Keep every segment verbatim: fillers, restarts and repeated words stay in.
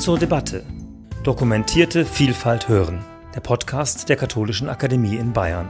zur Debatte. Dokumentierte Vielfalt hören. Der Podcast der Katholischen Akademie in Bayern.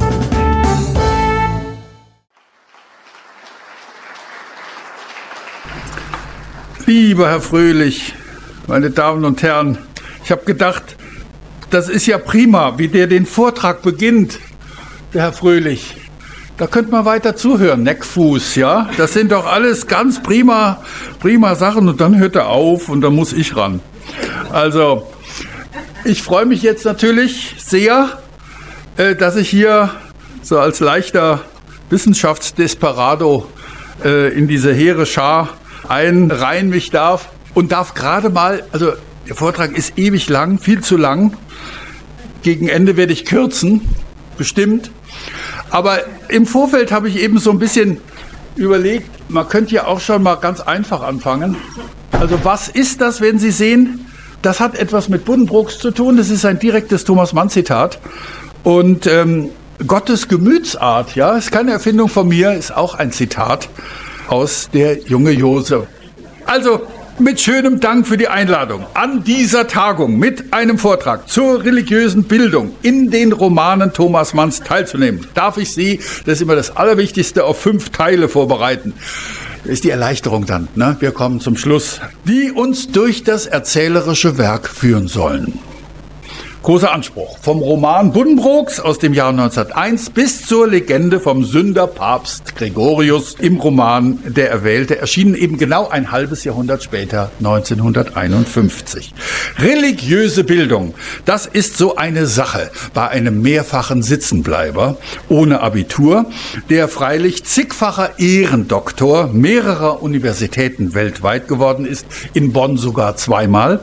Lieber Herr Fröhlich, meine Damen und Herren, ich habe gedacht, das ist ja prima, wie der den Vortrag beginnt, der Herr Fröhlich. Da könnte man weiter zuhören, Neckfuß, ja. Das sind doch alles ganz prima, prima Sachen und dann hört er auf und dann muss ich ran. Also, ich freue mich jetzt natürlich sehr, dass ich hier so als leichter Wissenschaftsdesperado in diese hehre Schar einreihen mich darf und darf gerade mal, also der Vortrag ist ewig lang, viel zu lang. Gegen Ende werde ich kürzen, bestimmt. Aber im Vorfeld habe ich eben so ein bisschen überlegt, man könnte ja auch schon mal ganz einfach anfangen. Also was ist das, wenn Sie sehen, das hat etwas mit Buddenbrooks zu tun, das ist ein direktes Thomas-Mann-Zitat. Und ähm, Gottes Gemütsart, ja, ist keine Erfindung von mir, ist auch ein Zitat aus der Junge Josef. Also mit schönem Dank für die Einladung an dieser Tagung mit einem Vortrag zur religiösen Bildung in den Romanen Thomas Manns teilzunehmen. Darf ich Sie, das ist immer das Allerwichtigste, auf fünf Teile vorbereiten. Das ist die Erleichterung dann, ne? Wir kommen zum Schluss, die uns durch das erzählerische Werk führen sollen. Großer Anspruch. Vom Roman Buddenbrooks aus dem Jahr neunzehnhunderteins bis zur Legende vom Sünderpapst Gregorius im Roman Der Erwählte, erschienen eben genau ein halbes Jahrhundert später, neunzehnhunderteinundfünfzig. Religiöse Bildung, das ist so eine Sache bei einem mehrfachen Sitzenbleiber ohne Abitur, der freilich zigfacher Ehrendoktor mehrerer Universitäten weltweit geworden ist, in Bonn sogar zweimal,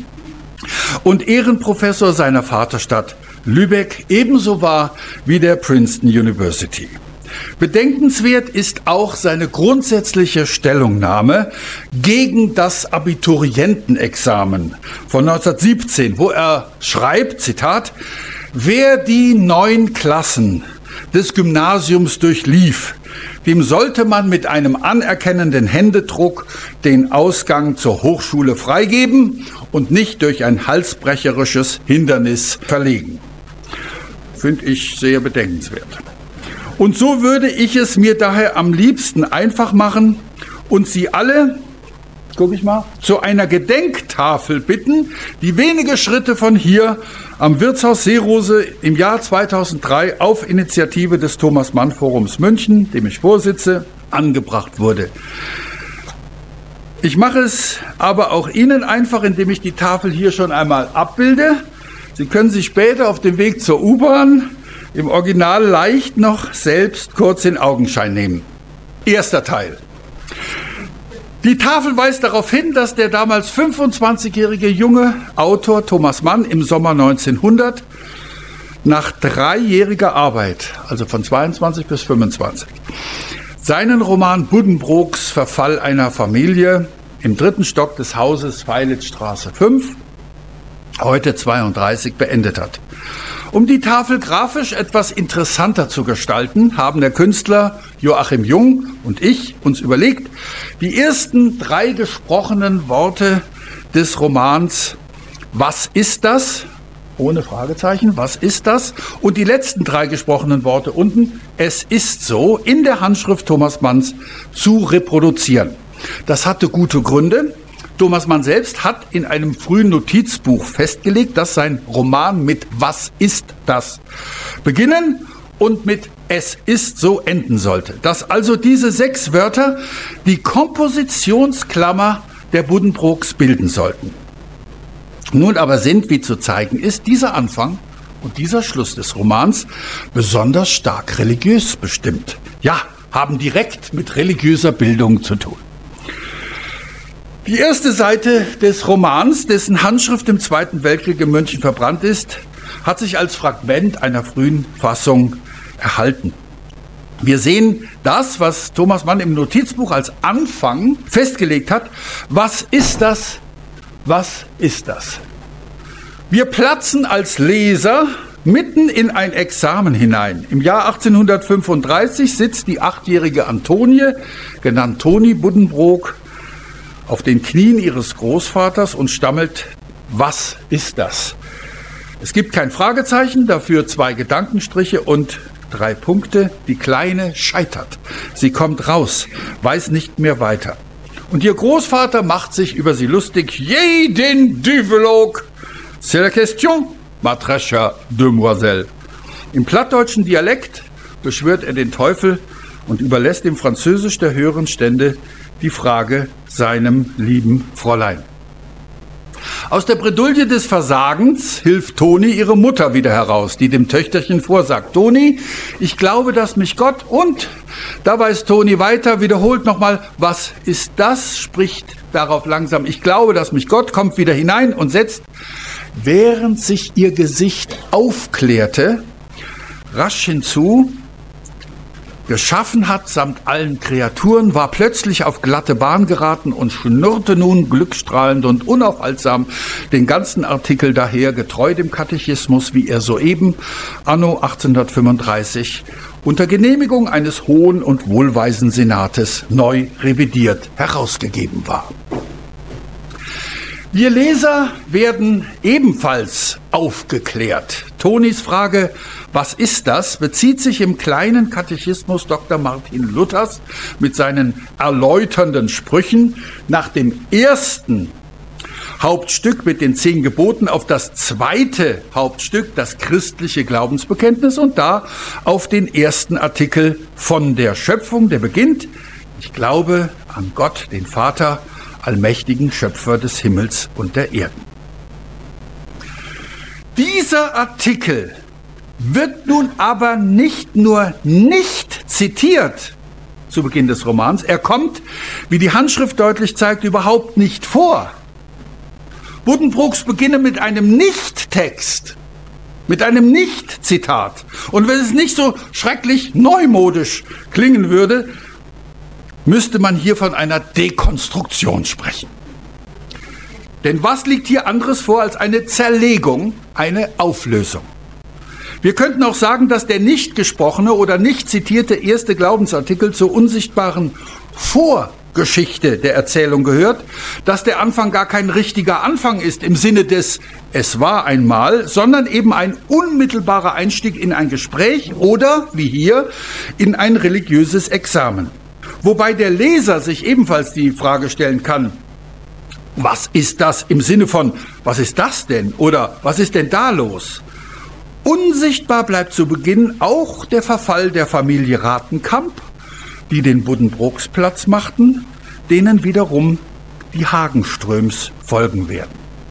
und Ehrenprofessor seiner Vaterstadt Lübeck ebenso war wie der Princeton University. Bedenkenswert ist auch seine grundsätzliche Stellungnahme gegen das Abiturientenexamen von neunzehnhundertsiebzehn, wo er schreibt, Zitat, wer die neun Klassen des Gymnasiums durchlief, dem sollte man mit einem anerkennenden Händedruck den Ausgang zur Hochschule freigeben und nicht durch ein halsbrecherisches Hindernis verlegen. Finde ich sehr bedenkenswert. Und so würde ich es mir daher am liebsten einfach machen und Sie alle, guck ich mal, zu einer Gedenktafel bitten, die wenige Schritte von hier am Wirtshaus Seerose im Jahr zweitausenddrei auf Initiative des Thomas-Mann-Forums München, dem ich vorsitze, angebracht wurde. Ich mache es aber auch Ihnen einfach, indem ich die Tafel hier schon einmal abbilde. Sie können sie später auf dem Weg zur U-Bahn im Original leicht noch selbst kurz in Augenschein nehmen. Erster Teil. Die Tafel weist darauf hin, dass der damals fünfundzwanzigjährige junge Autor Thomas Mann im Sommer neunzehnhundert nach dreijähriger Arbeit, also von zweiundzwanzig bis fünfundzwanzig, seinen Roman Buddenbrooks Verfall einer Familie im dritten Stock des Hauses Veilitzstraße fünf, heute zweiunddreißig, beendet hat. Um die Tafel grafisch etwas interessanter zu gestalten, haben der Künstler Joachim Jung und ich uns überlegt, die ersten drei gesprochenen Worte des Romans Was ist das? Ohne Fragezeichen, was ist das? Und die letzten drei gesprochenen Worte unten, es ist so, in der Handschrift Thomas Manns zu reproduzieren. Das hatte gute Gründe. Thomas Mann selbst hat in einem frühen Notizbuch festgelegt, dass sein Roman mit Was ist das beginnen und mit Es ist so enden sollte. Dass also diese sechs Wörter die Kompositionsklammer der Buddenbrooks bilden sollten. Nun aber sind, wie zu zeigen ist, dieser Anfang und dieser Schluss des Romans besonders stark religiös bestimmt. Ja, haben direkt mit religiöser Bildung zu tun. Die erste Seite des Romans, dessen Handschrift im Zweiten Weltkrieg in München verbrannt ist, hat sich als Fragment einer frühen Fassung erhalten. Wir sehen das, was Thomas Mann im Notizbuch als Anfang festgelegt hat. Was ist das? Was ist das? Wir platzen als Leser mitten in ein Examen hinein. Im Jahr achtzehnhundertfünfunddreißig sitzt die achtjährige Antonie, genannt Toni Buddenbrook, auf den Knien ihres Großvaters und stammelt: Was ist das? Es gibt kein Fragezeichen, dafür zwei Gedankenstriche und drei Punkte. Die Kleine scheitert. Sie kommt raus, weiß nicht mehr weiter. Und ihr Großvater macht sich über sie lustig. Jeden Düvelog! C'est la question, ma très chère demoiselle. Im plattdeutschen Dialekt beschwört er den Teufel und überlässt dem Französisch der höheren Stände die Frage seinem lieben Fräulein. Aus der Bredouille des Versagens hilft Toni ihre Mutter wieder heraus, die dem Töchterchen vorsagt: Toni, ich glaube, dass mich Gott... Und da weiß Toni weiter, wiederholt nochmal: Was ist das? Spricht darauf langsam: Ich glaube, dass mich Gott... Kommt wieder hinein und setzt, während sich ihr Gesicht aufklärte, rasch hinzu: Geschaffen hat samt allen Kreaturen, war plötzlich auf glatte Bahn geraten und schnurrte nun glückstrahlend und unaufhaltsam den ganzen Artikel daher, getreu dem Katechismus, wie er soeben, anno achtzehnhundertfünfunddreißig, unter Genehmigung eines hohen und wohlweisen Senates neu revidiert herausgegeben war. Wir Leser werden ebenfalls aufgeklärt. Tonis Frage: Was ist das? Bezieht sich im kleinen Katechismus Doktor Martin Luthers mit seinen erläuternden Sprüchen nach dem ersten Hauptstück mit den zehn Geboten auf das zweite Hauptstück, das christliche Glaubensbekenntnis, und da auf den ersten Artikel von der Schöpfung, der beginnt: Ich glaube an Gott, den Vater, allmächtigen Schöpfer des Himmels und der Erden. Dieser Artikel wird nun aber nicht nur nicht zitiert zu Beginn des Romans, er kommt, wie die Handschrift deutlich zeigt, überhaupt nicht vor. Buddenbrooks beginnen mit einem Nicht-Text, mit einem Nicht-Zitat. Und wenn es nicht so schrecklich neumodisch klingen würde, müsste man hier von einer Dekonstruktion sprechen. Denn was liegt hier anderes vor als eine Zerlegung, eine Auflösung? Wir könnten auch sagen, dass der nicht gesprochene oder nicht zitierte erste Glaubensartikel zur unsichtbaren Vorgeschichte der Erzählung gehört, dass der Anfang gar kein richtiger Anfang ist im Sinne des Es war einmal, sondern eben ein unmittelbarer Einstieg in ein Gespräch oder, wie hier, in ein religiöses Examen. Wobei der Leser sich ebenfalls die Frage stellen kann: Was ist das im Sinne von, was ist das denn? Oder was ist denn da los? Unsichtbar bleibt zu Beginn auch der Verfall der Familie Ratenkamp, die den Buddenbrooks Platz machten, denen wiederum die Hagenströms folgen werden.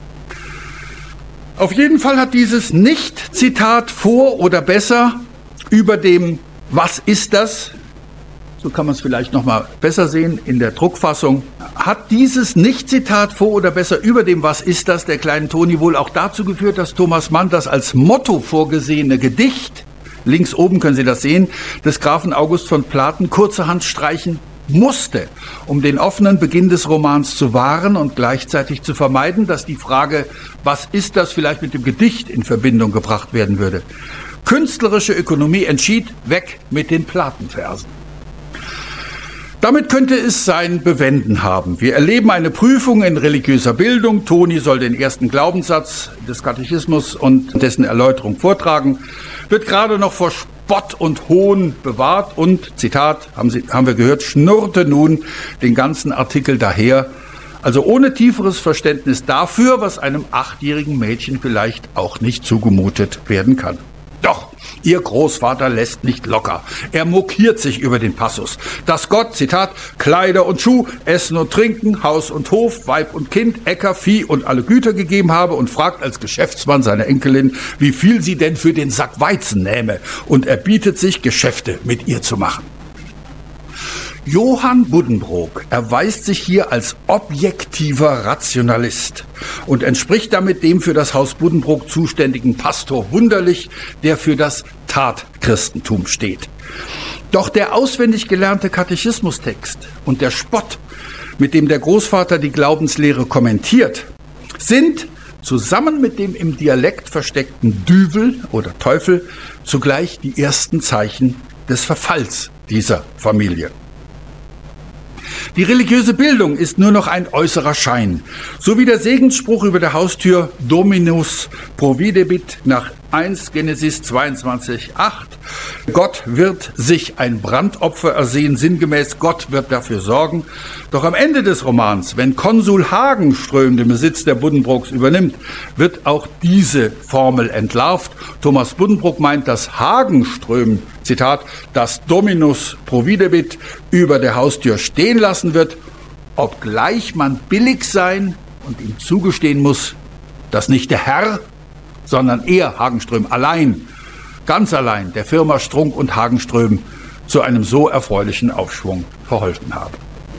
Auf jeden Fall hat dieses Nicht-Zitat vor oder besser über dem Was ist das? So kann man es vielleicht noch mal besser sehen in der Druckfassung. Hat dieses Nicht-Zitat vor oder besser über dem Was ist das der kleinen Toni wohl auch dazu geführt, dass Thomas Mann das als Motto vorgesehene Gedicht, links oben können Sie das sehen, des Grafen August von Platen kurzerhand streichen musste, um den offenen Beginn des Romans zu wahren und gleichzeitig zu vermeiden, dass die Frage, was ist das, vielleicht mit dem Gedicht in Verbindung gebracht werden würde. Künstlerische Ökonomie entschied, weg mit den Platenversen. Damit könnte es sein Bewenden haben. Wir erleben eine Prüfung in religiöser Bildung. Toni soll den ersten Glaubenssatz des Katechismus und dessen Erläuterung vortragen, wird gerade noch vor Spott und Hohn bewahrt und, Zitat, haben, Sie, haben wir gehört, schnurrte nun den ganzen Artikel daher, also ohne tieferes Verständnis dafür, was einem achtjährigen Mädchen vielleicht auch nicht zugemutet werden kann. Doch, ihr Großvater lässt nicht locker. Er mokiert sich über den Passus, dass Gott, Zitat, Kleider und Schuh, Essen und Trinken, Haus und Hof, Weib und Kind, Äcker, Vieh und alle Güter gegeben habe und fragt als Geschäftsmann seine Enkelin, wie viel sie denn für den Sack Weizen nähme, und er bietet sich, Geschäfte mit ihr zu machen. Johann Buddenbrook erweist sich hier als objektiver Rationalist und entspricht damit dem für das Haus Buddenbrook zuständigen Pastor Wunderlich, der für das Tatchristentum steht. Doch der auswendig gelernte Katechismustext und der Spott, mit dem der Großvater die Glaubenslehre kommentiert, sind zusammen mit dem im Dialekt versteckten Düvel oder Teufel zugleich die ersten Zeichen des Verfalls dieser Familie. Die religiöse Bildung ist nur noch ein äußerer Schein. So wie der Segensspruch über der Haustür Dominus providebit nach eins Genesis zweiundzwanzig acht. Gott wird sich ein Brandopfer ersehen, sinngemäß Gott wird dafür sorgen. Doch am Ende des Romans, wenn Konsul Hagenström den Besitz der Buddenbrooks übernimmt, wird auch diese Formel entlarvt. Thomas Buddenbrook meint, dass Hagenström, Zitat, das Dominus providebit über der Haustür stehen lassen wird, obgleich man billig sein und ihm zugestehen muss, dass nicht der Herr, sondern er, Hagenström, allein, ganz allein der Firma Strunk und Hagenström zu einem so erfreulichen Aufschwung verholfen habe.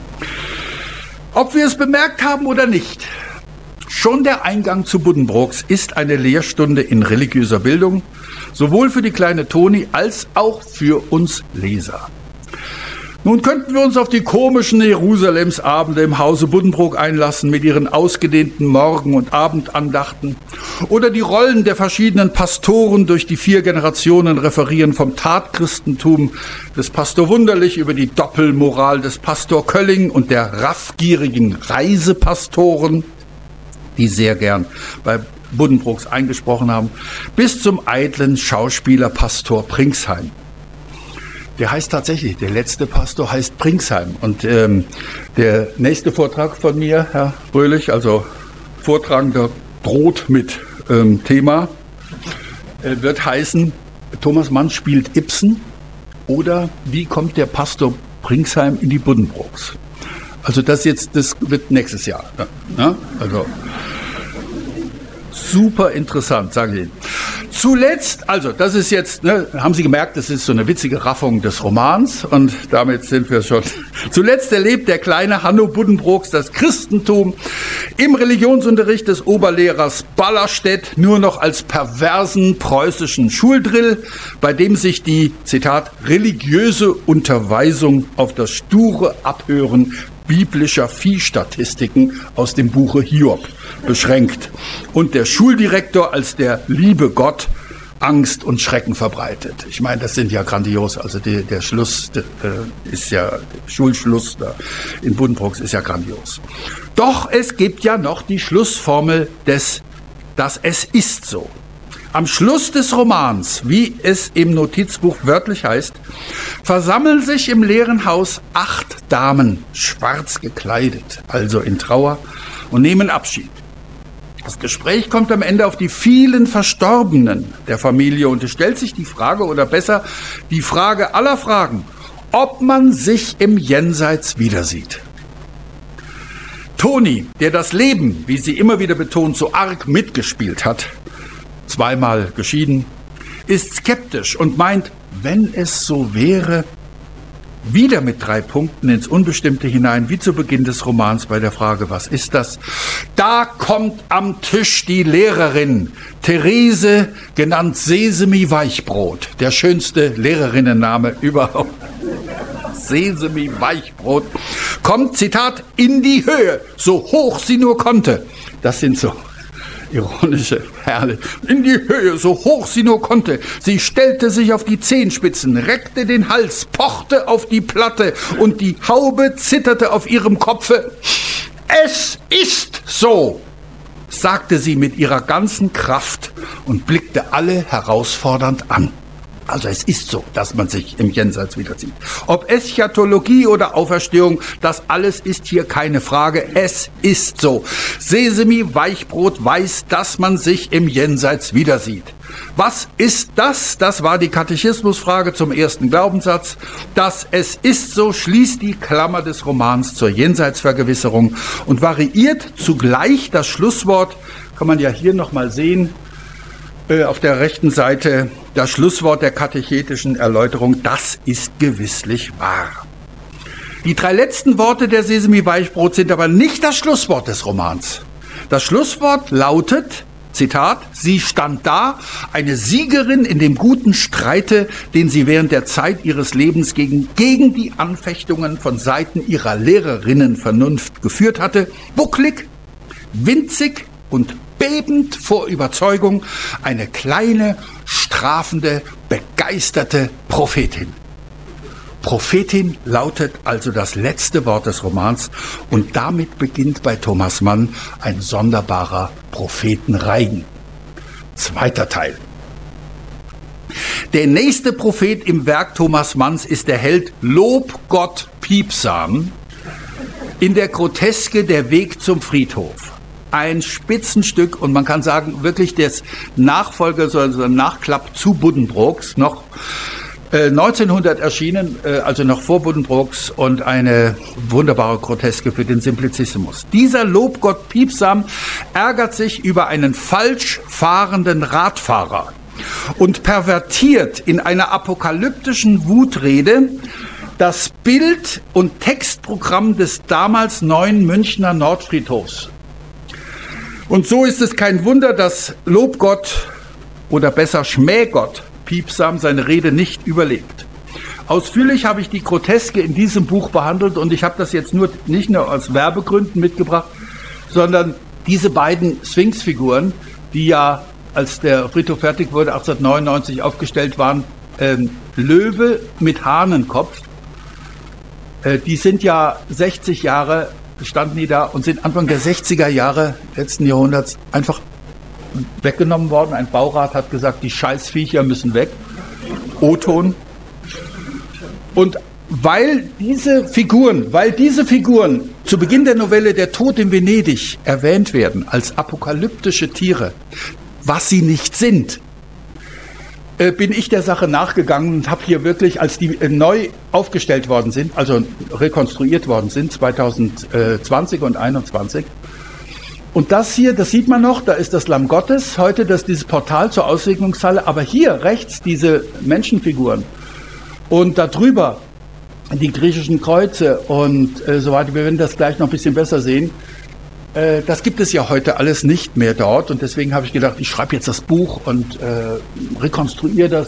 Ob wir es bemerkt haben oder nicht, schon der Eingang zu Buddenbrooks ist eine Lehrstunde in religiöser Bildung, sowohl für die kleine Toni als auch für uns Leser. Nun könnten wir uns auf die komischen Jerusalemsabende im Hause Buddenbrook einlassen mit ihren ausgedehnten Morgen- und Abendandachten oder die Rollen der verschiedenen Pastoren durch die vier Generationen referieren, vom Tatchristentum des Pastor Wunderlich über die Doppelmoral des Pastor Kölling und der raffgierigen Reisepastoren, die sehr gern bei Buddenbrooks eingesprochen haben, bis zum eitlen Schauspieler Pastor Pringsheim. Der heißt tatsächlich, der letzte Pastor heißt Pringsheim. Und ähm, der nächste Vortrag von mir, Herr Fröhlich, also Vortragender droht mit ähm, Thema, äh, wird heißen, Thomas Mann spielt Ibsen oder wie kommt der Pastor Pringsheim in die Buddenbrooks? Also das jetzt, das wird nächstes Jahr. Ja? Also super interessant, sage ich Ihnen. Zuletzt, also das ist jetzt, ne, haben Sie gemerkt, das ist so eine witzige Raffung des Romans und damit sind wir schon. Zuletzt erlebt der kleine Hanno Buddenbrooks das Christentum im Religionsunterricht des Oberlehrers Ballerstedt nur noch als perversen preußischen Schuldrill, bei dem sich die, Zitat, religiöse Unterweisung auf das sture Abhören biblischer Viehstatistiken aus dem Buche Hiob beschränkt und der Schuldirektor als der liebe Gott Angst und Schrecken verbreitet. Ich meine, das sind ja grandios, also die, der Schluss der, äh, ist ja, der Schulschluss da in Buddenbrooks ist ja grandios. Doch es gibt ja noch die Schlussformel des, dass es ist so. Am Schluss des Romans, wie es im Notizbuch wörtlich heißt, versammeln sich im leeren Haus acht Damen, schwarz gekleidet, also in Trauer, und nehmen Abschied. Das Gespräch kommt am Ende auf die vielen Verstorbenen der Familie und es stellt sich die Frage, oder besser die Frage aller Fragen, ob man sich im Jenseits wiedersieht. Toni, der das Leben, wie sie immer wieder betont, so arg mitgespielt hat, zweimal geschieden, ist skeptisch und meint, wenn es so wäre, wieder mit drei Punkten ins Unbestimmte hinein, wie zu Beginn des Romans bei der Frage, was ist das? Da kommt am Tisch die Lehrerin, Therese, genannt Sesemi Weichbrot, der schönste Lehrerinnenname überhaupt. Sesemi Weichbrot, kommt, Zitat, in die Höhe, so hoch sie nur konnte. Das sind so ironische Perle. In die Höhe, so hoch sie nur konnte. Sie stellte sich auf die Zehenspitzen, reckte den Hals, pochte auf die Platte und die Haube zitterte auf ihrem Kopfe. Es ist so, sagte sie mit ihrer ganzen Kraft und blickte alle herausfordernd an. Also es ist so, dass man sich im Jenseits wiedersieht. Ob Eschatologie oder Auferstehung, das alles ist hier keine Frage. Es ist so. Sesemi Weichbrot weiß, dass man sich im Jenseits wiedersieht. Was ist das? Das war die Katechismusfrage zum ersten Glaubenssatz. Das Es ist so schließt die Klammer des Romans zur Jenseitsvergewisserung und variiert zugleich das Schlusswort, kann man ja hier nochmal sehen, auf der rechten Seite das Schlusswort der katechetischen Erläuterung, das ist gewisslich wahr. Die drei letzten Worte der Sesemi Weichbrot sind aber nicht das Schlusswort des Romans. Das Schlusswort lautet, Zitat, sie stand da, eine Siegerin in dem guten Streite, den sie während der Zeit ihres Lebens gegen, gegen die Anfechtungen von Seiten ihrer Lehrerinnenvernunft geführt hatte, bucklig, winzig und bebend vor Überzeugung, eine kleine, strafende, begeisterte Prophetin. Prophetin lautet also das letzte Wort des Romans und damit beginnt bei Thomas Mann ein sonderbarer Prophetenreigen. Zweiter Teil. Der nächste Prophet im Werk Thomas Manns ist der Held Lobgott Piepsam in der Groteske Der Weg zum Friedhof. Ein Spitzenstück und man kann sagen, wirklich des Nachfolger, so ein Nachklapp zu Buddenbrooks, noch äh, neunzehnhundert erschienen, äh, also noch vor Buddenbrooks und eine wunderbare Groteske für den Simplicissimus. Dieser Lobgott Piepsam ärgert sich über einen falsch fahrenden Radfahrer und pervertiert in einer apokalyptischen Wutrede das Bild- und Textprogramm des damals neuen Münchner Nordfriedhofs. Und so ist es kein Wunder, dass Lobgott oder besser Schmähgott Piepsam seine Rede nicht überlebt. Ausführlich habe ich die Groteske in diesem Buch behandelt und ich habe das jetzt nur nicht nur aus Werbegründen mitgebracht, sondern diese beiden Sphinxfiguren, die ja, als der Friedhof fertig wurde, achtzehnhundertneunundneunzig aufgestellt waren, ähm, Löwe mit Hahnenkopf, äh, die sind ja sechzig Jahre standen die da und sind Anfang der sechziger Jahre letzten Jahrhunderts einfach weggenommen worden. Ein Baurat hat gesagt, die Scheißviecher müssen weg. O-Ton. Und weil diese Figuren, weil diese Figuren zu Beginn der Novelle Der Tod in Venedig erwähnt werden als apokalyptische Tiere, was sie nicht sind, äh, bin ich der Sache nachgegangen und habe hier wirklich, als die äh, neu aufgestellt worden sind, also rekonstruiert worden sind, zwanzig zwanzig und einundzwanzig. Und das hier, das sieht man noch, da ist das Lamm Gottes, heute das dieses Portal zur Aussegnungshalle, aber hier rechts diese Menschenfiguren und da drüber die griechischen Kreuze und äh, so weiter, wir werden das gleich noch ein bisschen besser sehen. Das gibt es ja heute alles nicht mehr dort und deswegen habe ich gedacht, ich schreibe jetzt das Buch und äh, rekonstruiere das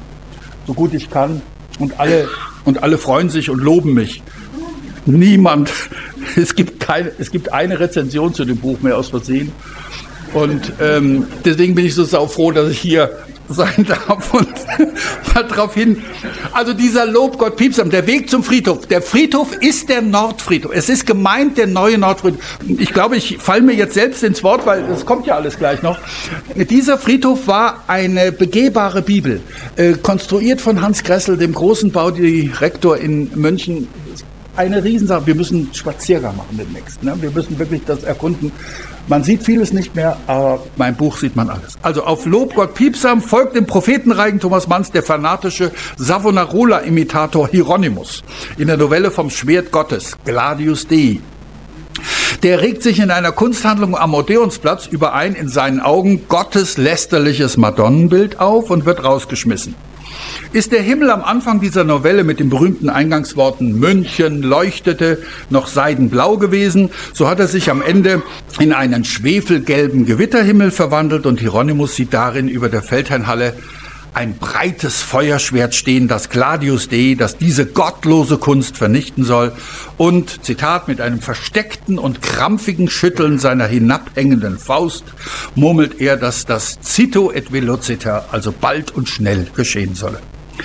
so gut ich kann und alle, und alle freuen sich und loben mich. Niemand, es gibt, keine, es gibt eine Rezension zu dem Buch mehr aus Versehen und ähm, deswegen bin ich so saufroh, dass ich hier sein darf und mal drauf hin. Also dieser Lobgott Piepsam, der Weg zum Friedhof. Der Friedhof ist der Nordfriedhof. Es ist gemeint der neue Nordfriedhof. Ich glaube, ich falle mir jetzt selbst ins Wort, weil das kommt ja alles gleich noch. Dieser Friedhof war eine begehbare Bibel, äh, konstruiert von Hans Gressel, dem großen Baudirektor in München. Eine Riesensache. Wir müssen Spaziergang machen demnächst. Ne? Wir müssen wirklich das erkunden. Man sieht vieles nicht mehr, aber mein Buch sieht man alles. Also auf Lobgott Piepsam folgt dem Prophetenreigen Thomas Manns der fanatische Savonarola-Imitator Hieronymus in der Novelle vom Schwert Gottes, Gladius Dei. Der regt sich in einer Kunsthandlung am Odeonsplatz über ein in seinen Augen gotteslästerliches Madonnenbild auf und wird rausgeschmissen. Ist der Himmel am Anfang dieser Novelle mit den berühmten Eingangsworten München leuchtete noch seidenblau gewesen, so hat er sich am Ende in einen schwefelgelben Gewitterhimmel verwandelt und Hieronymus sieht darin über der Feldherrnhalle ein breites Feuerschwert stehen, das Gladius Dei, das diese gottlose Kunst vernichten soll und, Zitat, mit einem versteckten und krampfigen Schütteln seiner hinabhängenden Faust murmelt er, dass das Cito et velociter, also bald und schnell geschehen solle.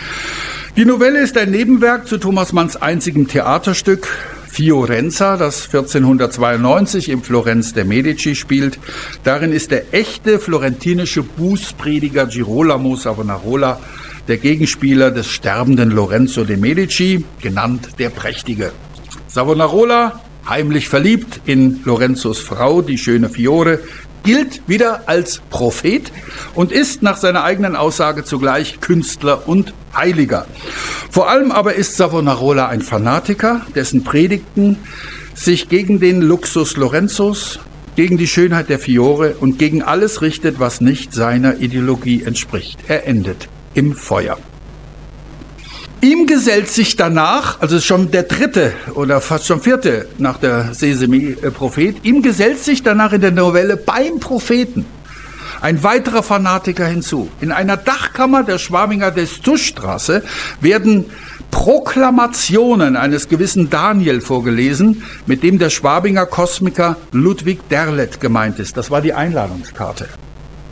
Die Novelle ist ein Nebenwerk zu Thomas Manns einzigem Theaterstück Fiorenza, das vierzehnhundertzweiundneunzig im Florenz der Medici spielt. Darin ist der echte florentinische Bußprediger Girolamo Savonarola der Gegenspieler des sterbenden Lorenzo de' Medici, genannt der Prächtige. Savonarola, heimlich verliebt in Lorenzos Frau, die schöne Fiore, gilt wieder als Prophet und ist nach seiner eigenen Aussage zugleich Künstler und Heiliger. Vor allem aber ist Savonarola ein Fanatiker, dessen Predigten sich gegen den Luxus Lorenzos, gegen die Schönheit der Fiore und gegen alles richtet, was nicht seiner Ideologie entspricht. Er endet im Feuer. Ihm gesellt sich danach, also schon der dritte oder fast schon vierte nach der Sesemi-Prophet, ihm gesellt sich danach in der Novelle beim Propheten ein weiterer Fanatiker hinzu. In einer Dachkammer der Schwabinger Destouchstraße werden Proklamationen eines gewissen Daniel vorgelesen, mit dem der Schwabinger Kosmiker Ludwig Derlet gemeint ist. Das war die Einladungskarte.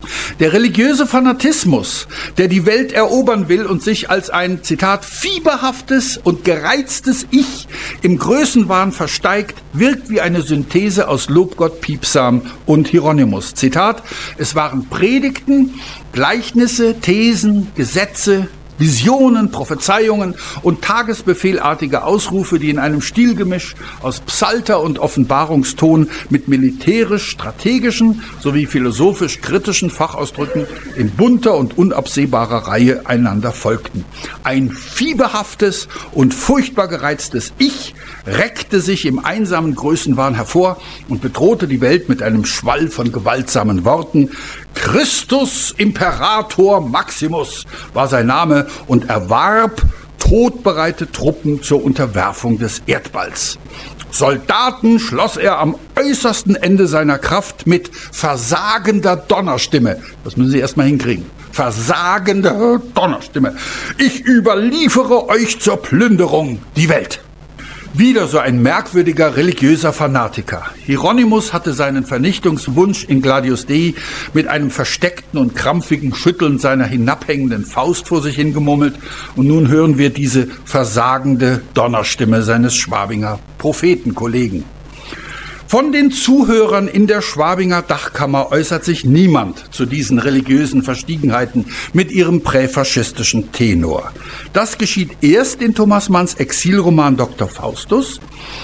Der religiöse Fanatismus, der die Welt erobern will und sich als ein, Zitat, fieberhaftes und gereiztes Ich im Größenwahn versteigt, wirkt wie eine Synthese aus Lobgott Piepsam und Hieronymus. Zitat, es waren Predigten, Gleichnisse, Thesen, Gesetze, Visionen, Prophezeiungen und tagesbefehlartige Ausrufe, die in einem Stilgemisch aus Psalter und Offenbarungston mit militärisch-strategischen sowie philosophisch-kritischen Fachausdrücken in bunter und unabsehbarer Reihe einander folgten. Ein fieberhaftes und furchtbar gereiztes Ich reckte sich im einsamen Größenwahn hervor und bedrohte die Welt mit einem Schwall von gewaltsamen Worten. Christus Imperator Maximus war sein Name und erwarb todbereite Truppen zur Unterwerfung des Erdballs. Soldaten schloss er am äußersten Ende seiner Kraft mit versagender Donnerstimme. Das müssen Sie erst mal hinkriegen. Versagende Donnerstimme. Ich überliefere euch zur Plünderung die Welt. Wieder so ein merkwürdiger religiöser Fanatiker. Hieronymus hatte seinen Vernichtungswunsch in Gladius Dei mit einem versteckten und krampfigen Schütteln seiner hinabhängenden Faust vor sich hingemurmelt. Und nun hören wir diese versagende Donnerstimme seines Schwabinger Prophetenkollegen. Von den Zuhörern in der Schwabinger Dachkammer äußert sich niemand zu diesen religiösen Verstiegenheiten mit ihrem präfaschistischen Tenor. Das geschieht erst in Thomas Manns Exilroman Doktor Faustus,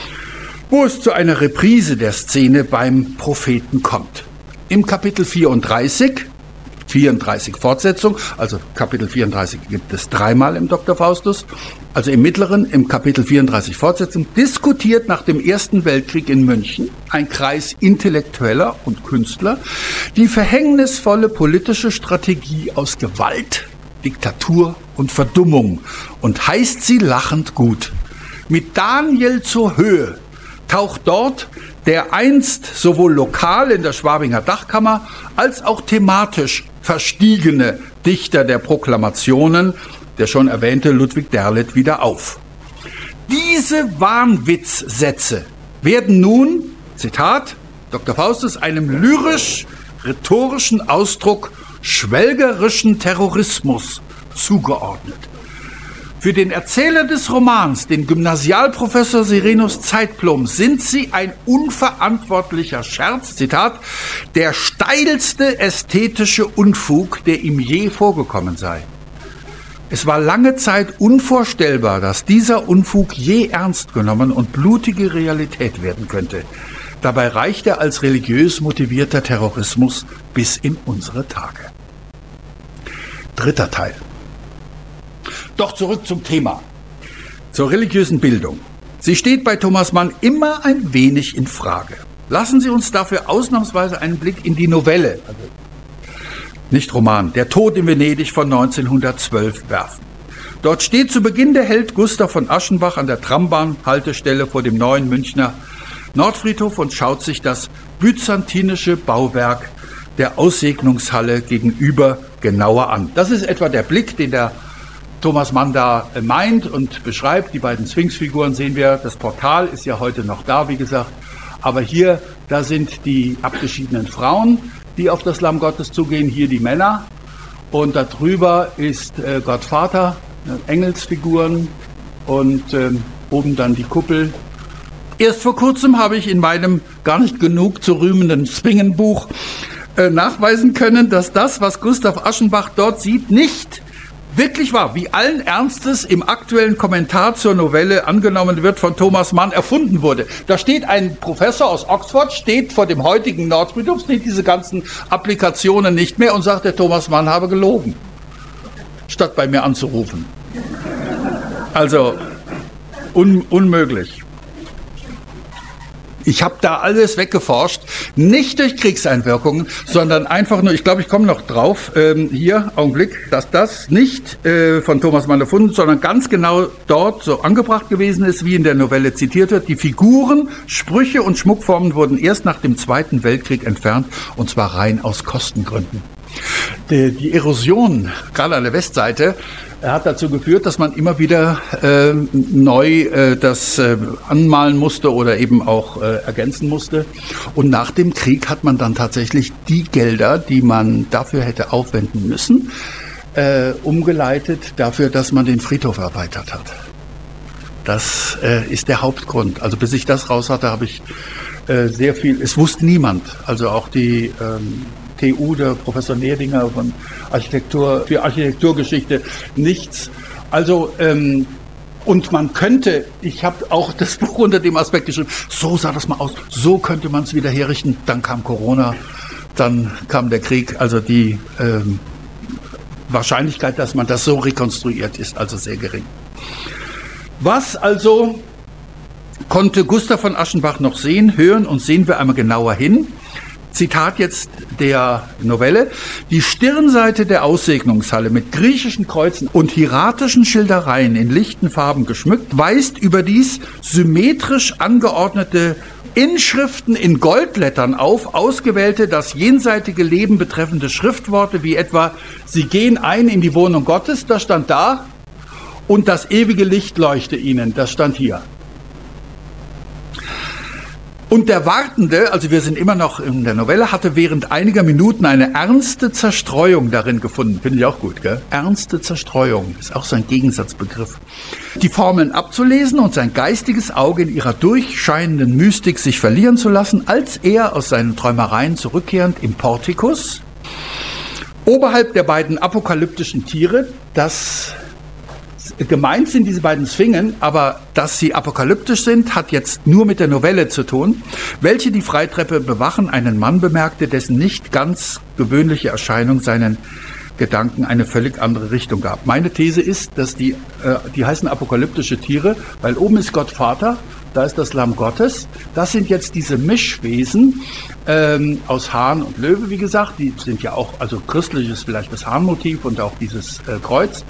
wo es zu einer Reprise der Szene beim Propheten kommt. Im Kapitel vierunddreißig, vierunddreißig Fortsetzung, also Kapitel vierunddreißig gibt es dreimal im Doktor Faustus, also im mittleren, im Kapitel vierunddreißig Fortsetzung, diskutiert nach dem Ersten Weltkrieg in München ein Kreis Intellektueller und Künstler die verhängnisvolle politische Strategie aus Gewalt, Diktatur und Verdummung und heißt sie lachend gut. Mit Daniel zur Höhe taucht dort der einst sowohl lokal in der Schwabinger Dachkammer als auch thematisch verstiegene Dichter der Proklamationen, der schon erwähnte Ludwig Derlet, wieder auf. Diese Wahnwitzsätze werden nun, Zitat, Doktor Faustus, einem lyrisch-rhetorischen Ausdruck schwelgerischen Terrorismus zugeordnet. Für den Erzähler des Romans, den Gymnasialprofessor Sirenus Zeitblom, sind sie ein unverantwortlicher Scherz, Zitat, der steilste ästhetische Unfug, der ihm je vorgekommen sei. Es war lange Zeit unvorstellbar, dass dieser Unfug je ernst genommen und blutige Realität werden könnte. Dabei reicht er als religiös motivierter Terrorismus bis in unsere Tage. Dritter Teil. Doch zurück zum Thema, zur religiösen Bildung. Sie steht bei Thomas Mann immer ein wenig in Frage. Lassen Sie uns dafür ausnahmsweise einen Blick in die Novelle, also nicht Roman, Der Tod in Venedig von neunzehnhundertzwölf werfen. Dort steht zu Beginn der Held Gustav von Aschenbach an der Trambahnhaltestelle vor dem neuen Münchner Nordfriedhof und schaut sich das byzantinische Bauwerk der Aussegnungshalle gegenüber genauer an. Das ist etwa der Blick, den der Thomas Mann da meint und beschreibt. Die beiden Sphinxfiguren sehen wir. Das Portal ist ja heute noch da, wie gesagt. Aber hier, da sind die abgeschiedenen Frauen, die auf das Lamm Gottes zugehen. Hier die Männer. Und da drüber ist äh, Gott Vater, äh, Engelsfiguren und äh, oben dann die Kuppel. Erst vor kurzem habe ich in meinem gar nicht genug zu rühmenden Zwingenbuch äh, nachweisen können, dass das, was Gustav Aschenbach dort sieht, nicht wirklich wahr, wie allen Ernstes im aktuellen Kommentar zur Novelle angenommen wird, von Thomas Mann erfunden wurde. Da steht ein Professor aus Oxford, steht vor dem heutigen Nordfriedhof, sieht diese ganzen Applikationen nicht mehr und sagt, der Thomas Mann habe gelogen, statt bei mir anzurufen. Also un- unmöglich. Ich habe da alles weggeforscht, nicht durch Kriegseinwirkungen, sondern einfach nur, ich glaube, ich komme noch drauf, ähm, hier, Augenblick, dass das nicht äh, von Thomas Mann erfunden, sondern ganz genau dort so angebracht gewesen ist, wie in der Novelle zitiert wird. Die Figuren, Sprüche und Schmuckformen wurden erst nach dem Zweiten Weltkrieg entfernt, und zwar rein aus Kostengründen. Die, die Erosion, gerade an der Westseite, Er hat dazu geführt, dass man immer wieder äh, neu äh, das äh, anmalen musste oder eben auch äh, ergänzen musste. Und nach dem Krieg hat man dann tatsächlich die Gelder, die man dafür hätte aufwenden müssen, äh, umgeleitet dafür, dass man den Friedhof erweitert hat. Das äh, ist der Hauptgrund. Also bis ich das raus hatte, habe ich äh, sehr viel, es wusste niemand, also auch die ähm, T U, der Professor Nerdinger von Architektur, für Architekturgeschichte, nichts. Also, ähm, und man könnte, ich habe auch das Buch unter dem Aspekt geschrieben, so sah das mal aus, so könnte man es wieder herrichten. Dann kam Corona, dann kam der Krieg, also die ähm, Wahrscheinlichkeit, dass man das so rekonstruiert, ist also sehr gering. Was also konnte Gustav von Aschenbach noch sehen, hören, und sehen wir einmal genauer hin. Zitat jetzt der Novelle: Die Stirnseite der Aussegnungshalle mit griechischen Kreuzen und hieratischen Schildereien in lichten Farben geschmückt, weist überdies symmetrisch angeordnete Inschriften in Goldlettern auf, ausgewählte das jenseitige Leben betreffende Schriftworte, wie etwa: Sie gehen ein in die Wohnung Gottes, das stand da, und das ewige Licht leuchte ihnen, das stand hier. Und der Wartende, also wir sind immer noch in der Novelle, hatte während einiger Minuten eine ernste Zerstreuung darin gefunden. Finde ich auch gut, gell? Ernste Zerstreuung ist auch so ein Gegensatzbegriff. Die Formeln abzulesen und sein geistiges Auge in ihrer durchscheinenden Mystik sich verlieren zu lassen, als er aus seinen Träumereien zurückkehrend im Portikus, oberhalb der beiden apokalyptischen Tiere, das gemeint sind diese beiden Sphingen, aber dass sie apokalyptisch sind, hat jetzt nur mit der Novelle zu tun, welche die Freitreppe bewachen, einen Mann bemerkte, dessen nicht ganz gewöhnliche Erscheinung seinen Gedanken eine völlig andere Richtung gab. Meine These ist, dass die, äh, die heißen apokalyptische Tiere, weil oben ist Gott Vater, da ist das Lamm Gottes. Das sind jetzt diese Mischwesen ähm, aus Hahn und Löwe, wie gesagt. Die sind ja auch, also christlich ist vielleicht das Hahnmotiv und auch dieses äh, Kreuz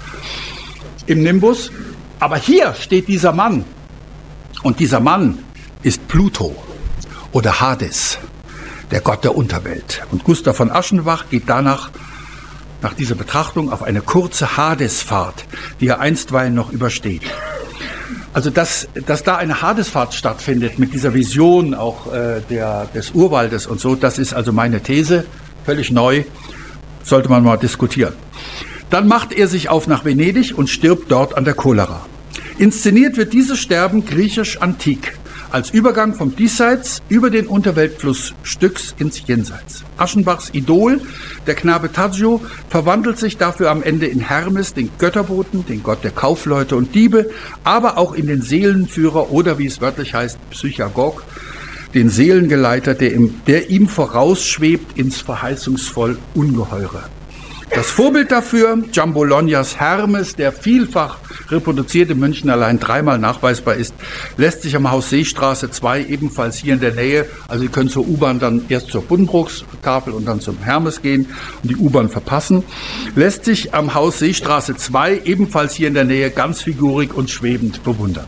im Nimbus. Aber hier steht dieser Mann. Und dieser Mann ist Pluto oder Hades, der Gott der Unterwelt. Und Gustav von Aschenbach geht danach, nach dieser Betrachtung, auf eine kurze Hadesfahrt, die er einstweilen noch übersteht. Also, dass, dass da eine Hadesfahrt stattfindet mit dieser Vision auch äh, der, des Urwaldes und so, das ist also meine These, völlig neu, sollte man mal diskutieren. Dann macht er sich auf nach Venedig und stirbt dort an der Cholera. Inszeniert wird dieses Sterben griechisch-antik, als Übergang vom Diesseits über den Unterweltfluss Styx ins Jenseits. Aschenbachs Idol, der Knabe Taddeo, verwandelt sich dafür am Ende in Hermes, den Götterboten, den Gott der Kaufleute und Diebe, aber auch in den Seelenführer oder, wie es wörtlich heißt, Psychagog, den Seelengeleiter, der ihm, der ihm vorausschwebt ins verheißungsvoll Ungeheure. Das Vorbild dafür, Giambolognas Hermes, der vielfach reproduzierte München allein dreimal nachweisbar ist, lässt sich am Haus Seestraße zwei, ebenfalls hier in der Nähe, also Sie können zur U-Bahn dann erst zur Buddenbrooks-Tafel und dann zum Hermes gehen und die U-Bahn verpassen, lässt sich am Haus Seestraße zwei, ebenfalls hier in der Nähe, ganz figurig und schwebend bewundern.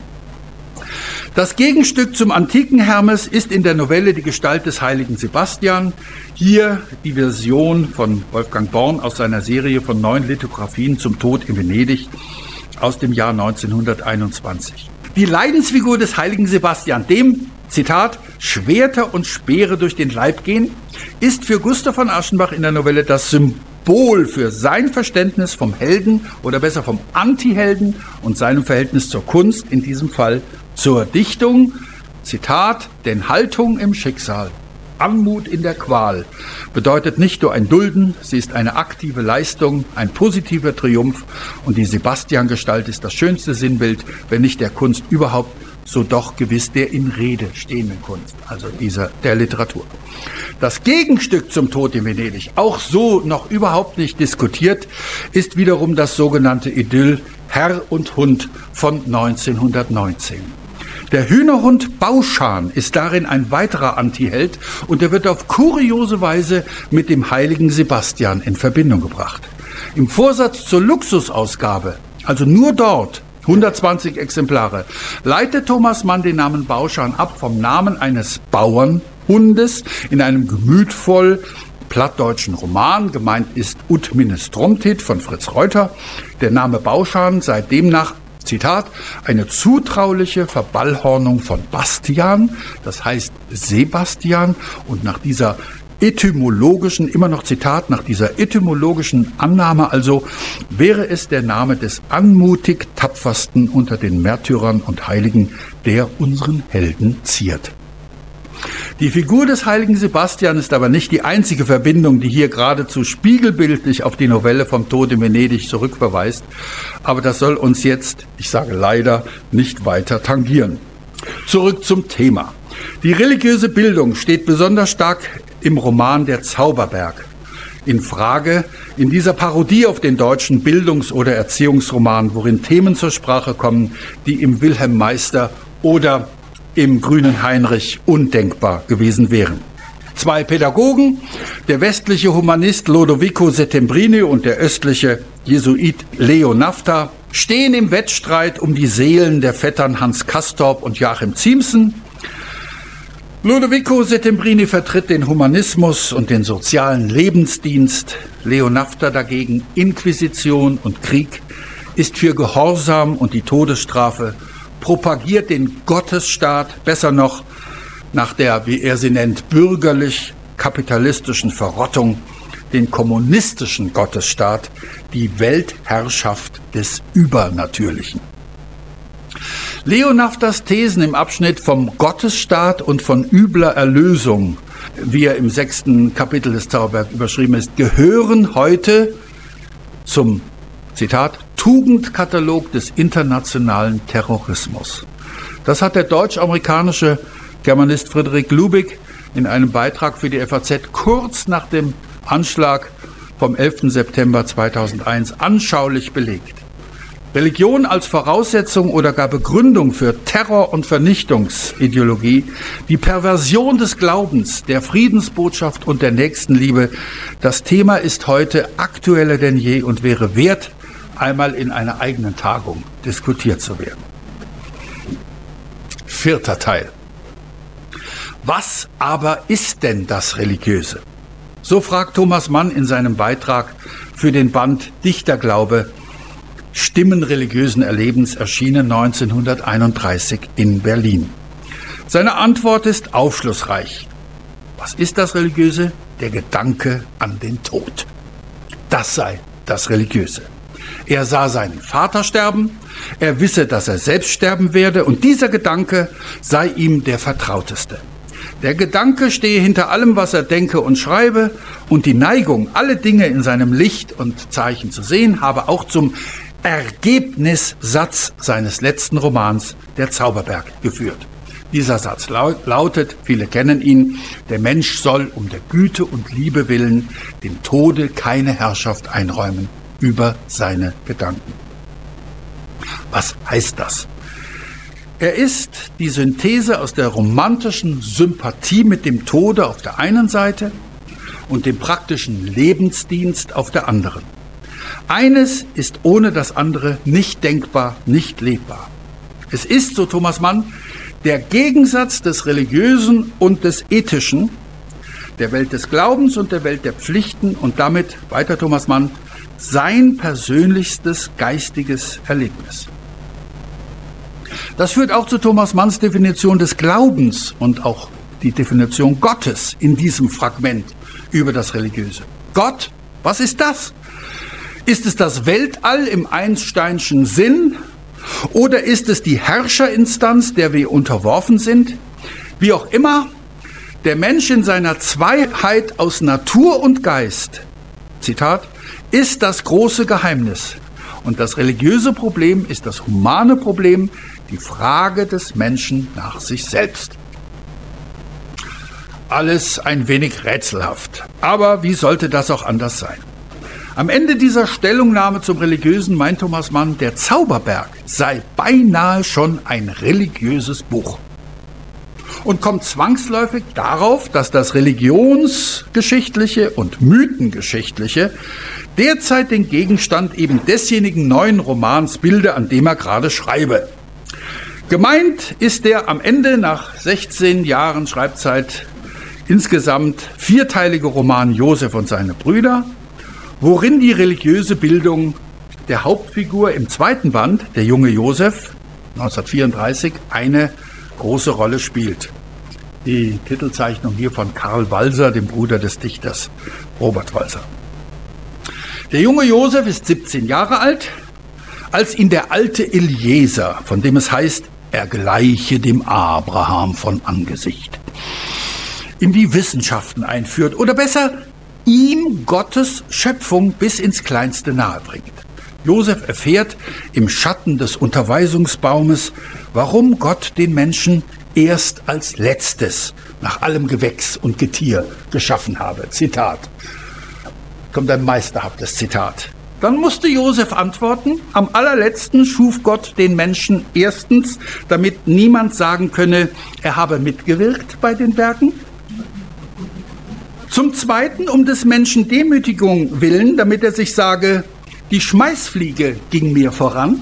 Das Gegenstück zum antiken Hermes ist in der Novelle die Gestalt des heiligen Sebastian. Hier die Version von Wolfgang Born aus seiner Serie von neun Lithografien zum Tod in Venedig aus dem Jahr neunzehnhunderteinundzwanzig. Die Leidensfigur des heiligen Sebastian, dem, Zitat, Schwerter und Speere durch den Leib gehen, ist für Gustav von Aschenbach in der Novelle das Symbol für sein Verständnis vom Helden oder besser vom Antihelden und seinem Verhältnis zur Kunst, in diesem Fall zur Dichtung, Zitat, denn Haltung im Schicksal, Anmut in der Qual, bedeutet nicht nur ein Dulden, sie ist eine aktive Leistung, ein positiver Triumph und die Sebastian-Gestalt ist das schönste Sinnbild, wenn nicht der Kunst überhaupt, so doch gewiss der in Rede stehenden Kunst, also dieser der Literatur. Das Gegenstück zum Tod in Venedig, auch so noch überhaupt nicht diskutiert, ist wiederum das sogenannte Idyll Herr und Hund von neunzehnhundertneunzehn. Der Hühnerhund Bauschan ist darin ein weiterer Antiheld und er wird auf kuriose Weise mit dem heiligen Sebastian in Verbindung gebracht. Im Vorsatz zur Luxusausgabe, also nur dort, hundertzwanzig Exemplare, leitet Thomas Mann den Namen Bauschan ab vom Namen eines Bauernhundes in einem gemütvoll plattdeutschen Roman. Gemeint ist Ut Minestrumtit von Fritz Reuter. Der Name Bauschan sei demnach, Zitat, eine zutrauliche Verballhornung von Bastian, das heißt Sebastian, und nach dieser etymologischen, immer noch Zitat, nach dieser etymologischen Annahme also, wäre es der Name des anmutig tapfersten unter den Märtyrern und Heiligen, der unseren Helden ziert. Die Figur des heiligen Sebastian ist aber nicht die einzige Verbindung, die hier geradezu spiegelbildlich auf die Novelle vom Tod in Venedig zurückverweist. Aber das soll uns jetzt, ich sage leider, nicht weiter tangieren. Zurück zum Thema. Die religiöse Bildung steht besonders stark im Roman Der Zauberberg in Frage, in dieser Parodie auf den deutschen Bildungs- oder Erziehungsroman, worin Themen zur Sprache kommen, die im Wilhelm Meister oder im Grünen Heinrich undenkbar gewesen wären. Zwei Pädagogen, der westliche Humanist Lodovico Settembrini und der östliche Jesuit Leo Nafta, stehen im Wettstreit um die Seelen der Vettern Hans Castorp und Joachim Ziemßen. Lodovico Settembrini vertritt den Humanismus und den sozialen Lebensdienst, Leo Nafta dagegen Inquisition und Krieg, ist für Gehorsam und die Todesstrafe, propagiert den Gottesstaat, besser noch nach der, wie er sie nennt, bürgerlich-kapitalistischen Verrottung, den kommunistischen Gottesstaat, die Weltherrschaft des Übernatürlichen. Leo Naftas Thesen im Abschnitt vom Gottesstaat und von übler Erlösung, wie er im sechsten Kapitel des Zauberberg überschrieben ist, gehören heute zum, Zitat, Tugendkatalog des internationalen Terrorismus. Das hat der deutsch-amerikanische Germanist Friedrich Lubig in einem Beitrag für die F A Z kurz nach dem Anschlag vom elften September zweitausendeins anschaulich belegt. Religion als Voraussetzung oder gar Begründung für Terror- und Vernichtungsideologie, die Perversion des Glaubens, der Friedensbotschaft und der Nächstenliebe, das Thema ist heute aktueller denn je und wäre wert, einmal in einer eigenen Tagung diskutiert zu werden. Vierter Teil. Was aber ist denn das Religiöse? So fragt Thomas Mann in seinem Beitrag für den Band Dichterglaube Stimmen religiösen Erlebens, erschienen neunzehnhunderteinunddreißig in Berlin. Seine Antwort ist aufschlussreich. Was ist das Religiöse? Der Gedanke an den Tod. Das sei das Religiöse. Er sah seinen Vater sterben, er wisse, dass er selbst sterben werde, und dieser Gedanke sei ihm der vertrauteste. Der Gedanke stehe hinter allem, was er denke und schreibe, und die Neigung, alle Dinge in seinem Licht und Zeichen zu sehen, habe auch zum Ergebnissatz seines letzten Romans Der Zauberberg geführt. Dieser Satz lautet, viele kennen ihn, der Mensch soll um der Güte und Liebe willen dem Tode keine Herrschaft einräumen über seine Gedanken. Was heißt das? Er ist die Synthese aus der romantischen Sympathie mit dem Tode auf der einen Seite und dem praktischen Lebensdienst auf der anderen. Eines ist ohne das andere nicht denkbar, nicht lebbar. Es ist, so Thomas Mann, der Gegensatz des Religiösen und des Ethischen, der Welt des Glaubens und der Welt der Pflichten und damit, weiter Thomas Mann, sein persönlichstes geistiges Erlebnis. Das führt auch zu Thomas Manns Definition des Glaubens und auch die Definition Gottes in diesem Fragment über das Religiöse. Gott, was ist das? Ist es das Weltall im Einsteinschen Sinn? Oder ist es die Herrscherinstanz, der wir unterworfen sind? Wie auch immer, der Mensch in seiner Zweiheit aus Natur und Geist, Zitat, ist das große Geheimnis. Und das religiöse Problem ist das humane Problem, die Frage des Menschen nach sich selbst. Alles ein wenig rätselhaft. Aber wie sollte das auch anders sein? Am Ende dieser Stellungnahme zum Religiösen meint Thomas Mann, der Zauberberg sei beinahe schon ein religiöses Buch. Und kommt zwangsläufig darauf, dass das Religionsgeschichtliche und Mythengeschichtliche derzeit den Gegenstand eben desjenigen neuen Romans bilde, an dem er gerade schreibe. Gemeint ist der am Ende nach sechzehn Jahren Schreibzeit insgesamt vierteilige Roman Josef und seine Brüder, worin die religiöse Bildung der Hauptfigur im zweiten Band, der junge Josef, neunzehnhundertvierunddreißig, eine große Rolle spielt. Die Titelzeichnung hier von Karl Walser, dem Bruder des Dichters Robert Walser. Der junge Josef ist siebzehn Jahre alt, als ihn der alte Eliezer, von dem es heißt, er gleiche dem Abraham von Angesicht, in die Wissenschaften einführt oder besser, ihm Gottes Schöpfung bis ins Kleinste nahebringt. Josef erfährt im Schatten des Unterweisungsbaumes, warum Gott den Menschen erst als letztes nach allem Gewächs und Getier geschaffen habe. Zitat. Kommt ein meisterhaftes Zitat. Dann musste Josef antworten, am allerletzten schuf Gott den Menschen erstens, damit niemand sagen könne, er habe mitgewirkt bei den Werken. Zum Zweiten, um des Menschen Demütigung willen, damit er sich sage, die Schmeißfliege ging mir voran.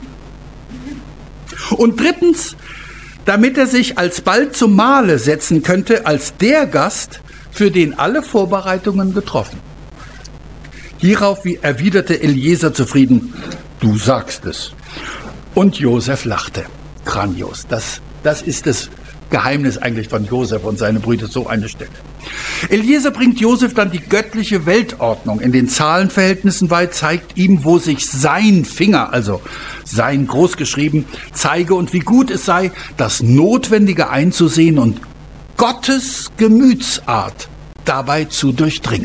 Und drittens, damit er sich alsbald zum Mahle setzen könnte als der Gast, für den alle Vorbereitungen getroffen. Hierauf erwiderte Eliezer zufrieden, du sagst es. Und Josef lachte. Grandios. Das, das ist das Geheimnis eigentlich von Josef und seine Brüder, so eine Stelle. Eliezer bringt Josef dann die göttliche Weltordnung in den Zahlenverhältnissen bei, zeigt ihm, wo sich sein Finger, also sein großgeschrieben, zeige und wie gut es sei, das Notwendige einzusehen und Gottes Gemütsart dabei zu durchdringen.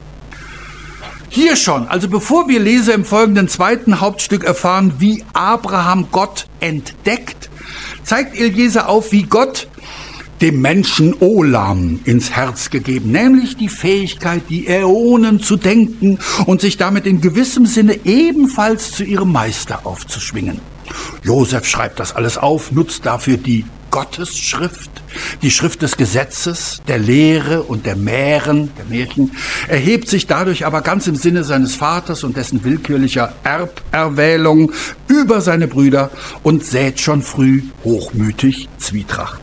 Hier schon, also bevor wir Leser im folgenden zweiten Hauptstück erfahren, wie Abraham Gott entdeckt, zeigt Eliezer auf, wie Gott dem Menschen Olam ins Herz gegeben, nämlich die Fähigkeit, die Äonen zu denken und sich damit in gewissem Sinne ebenfalls zu ihrem Meister aufzuschwingen. Josef schreibt das alles auf, nutzt dafür die Gottesschrift, die Schrift des Gesetzes, der Lehre und der Mähren, der Märchen, erhebt sich dadurch aber ganz im Sinne seines Vaters und dessen willkürlicher Erberwählung über seine Brüder und sät schon früh hochmütig Zwietracht.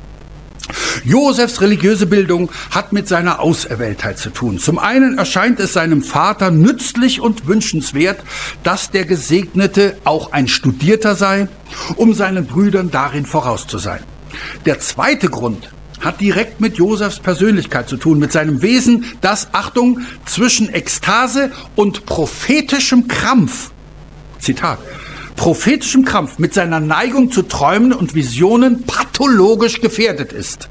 Josefs religiöse Bildung hat mit seiner Auserwähltheit zu tun. Zum einen erscheint es seinem Vater nützlich und wünschenswert, dass der Gesegnete auch ein Studierter sei, um seinen Brüdern darin voraus zu sein. Der zweite Grund hat direkt mit Josefs Persönlichkeit zu tun, mit seinem Wesen, das, Achtung, zwischen Ekstase und prophetischem Krampf, Zitat, prophetischem Krampf mit seiner Neigung zu Träumen und Visionen pathologisch gefährdet ist.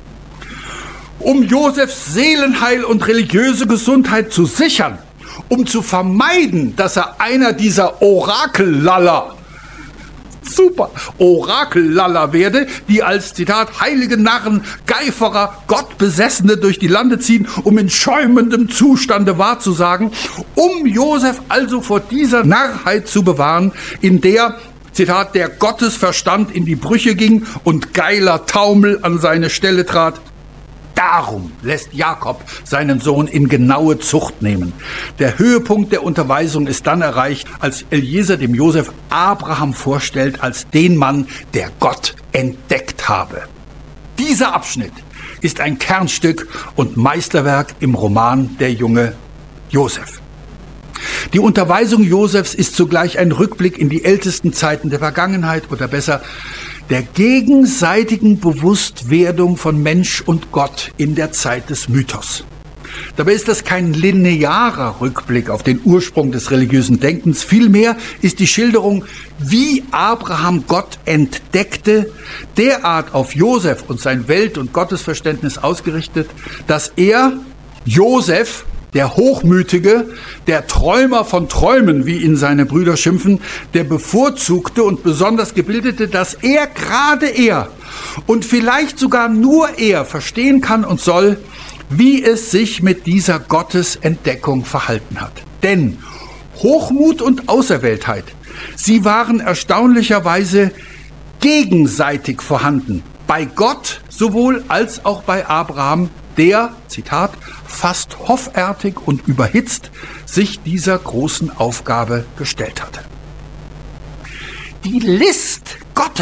Um Josefs Seelenheil und religiöse Gesundheit zu sichern, um zu vermeiden, dass er einer dieser Orakellaller, super, Orakellaller werde, die als, Zitat, heilige Narren, Geiferer, Gottbesessene durch die Lande ziehen, um in schäumendem Zustande wahrzusagen, um Josef also vor dieser Narrheit zu bewahren, in der, Zitat, der Gottesverstand in die Brüche ging und geiler Taumel an seine Stelle trat. Darum lässt Jakob seinen Sohn in genaue Zucht nehmen. Der Höhepunkt der Unterweisung ist dann erreicht, als Eliezer dem Josef Abraham vorstellt als den Mann, der Gott entdeckt habe. Dieser Abschnitt ist ein Kernstück und Meisterwerk im Roman Der junge Josef. Die Unterweisung Josefs ist zugleich ein Rückblick in die ältesten Zeiten der Vergangenheit oder besser der gegenseitigen Bewusstwerdung von Mensch und Gott in der Zeit des Mythos. Dabei ist das kein linearer Rückblick auf den Ursprung des religiösen Denkens. Vielmehr ist die Schilderung, wie Abraham Gott entdeckte, derart auf Josef und sein Welt- und Gottesverständnis ausgerichtet, dass er, Josef, der Hochmütige, der Träumer von Träumen, wie ihn seine Brüder schimpfen, der Bevorzugte und besonders Gebildete, dass er, gerade er und vielleicht sogar nur er verstehen kann und soll, wie es sich mit dieser Gottesentdeckung verhalten hat. Denn Hochmut und Auserwähltheit, sie waren erstaunlicherweise gegenseitig vorhanden, bei Gott sowohl als auch bei Abraham, der, Zitat, fast hoffärtig und überhitzt sich dieser großen Aufgabe gestellt hatte. Die List Gottes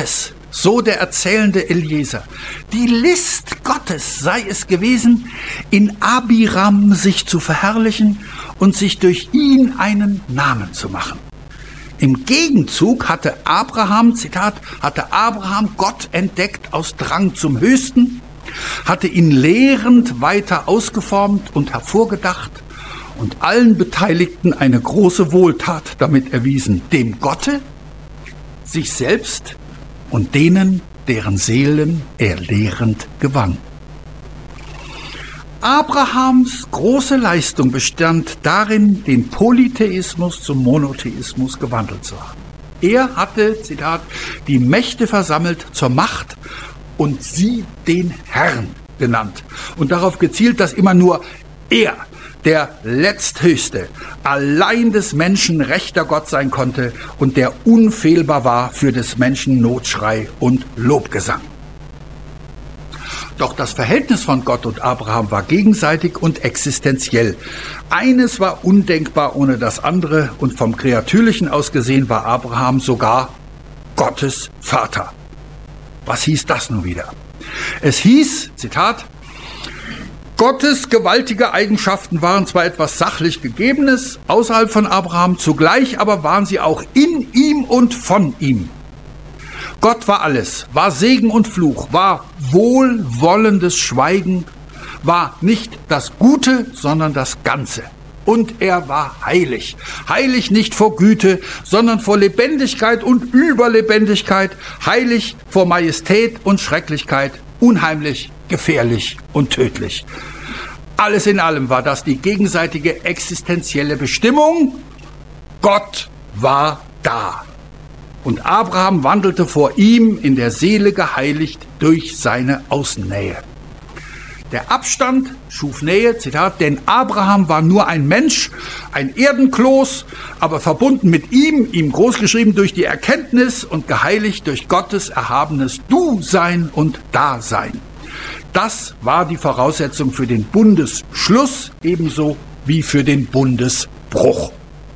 so der erzählende Eliezer, die List Gottes sei es gewesen, in Abiram sich zu verherrlichen und sich durch ihn einen Namen zu machen. Im Gegenzug hatte Abraham, Zitat, hatte Abraham Gott entdeckt aus Drang zum Höchsten, hatte ihn lehrend weiter ausgeformt und hervorgedacht und allen Beteiligten eine große Wohltat damit erwiesen, dem Gotte, sich selbst und denen, deren Seelen er lehrend gewann. Abrahams große Leistung bestand darin, den Polytheismus zum Monotheismus gewandelt zu haben. Er hatte, Zitat, die Mächte versammelt zur Macht und sie den Herrn genannt und darauf gezielt, dass immer nur er, der letzthöchste, allein des Menschen rechter Gott sein konnte und der unfehlbar war für des Menschen Notschrei und Lobgesang. Doch das Verhältnis von Gott und Abraham war gegenseitig und existenziell. Eines war undenkbar ohne das andere und vom Kreatürlichen aus gesehen war Abraham sogar Gottes Vater. Was hieß das nun wieder? Es hieß, Zitat, Gottes gewaltige Eigenschaften waren zwar etwas sachlich Gegebenes außerhalb von Abraham, zugleich aber waren sie auch in ihm und von ihm. Gott war alles, war Segen und Fluch, war wohlwollendes Schweigen, war nicht das Gute, sondern das Ganze. Und er war heilig. Heilig nicht vor Güte, sondern vor Lebendigkeit und Überlebendigkeit. Heilig vor Majestät und Schrecklichkeit. Unheimlich, gefährlich und tödlich. Alles in allem war das die gegenseitige existenzielle Bestimmung. Gott war da. Und Abraham wandelte vor ihm in der Seele geheiligt durch seine Außennähe. Der Abstand schuf Nähe, Zitat, denn Abraham war nur ein Mensch, ein Erdenkloß, aber verbunden mit ihm, ihm großgeschrieben durch die Erkenntnis und geheiligt durch Gottes erhabenes Du-Sein und Dasein. Das war die Voraussetzung für den Bundesschluss, ebenso wie für den Bundesbruch.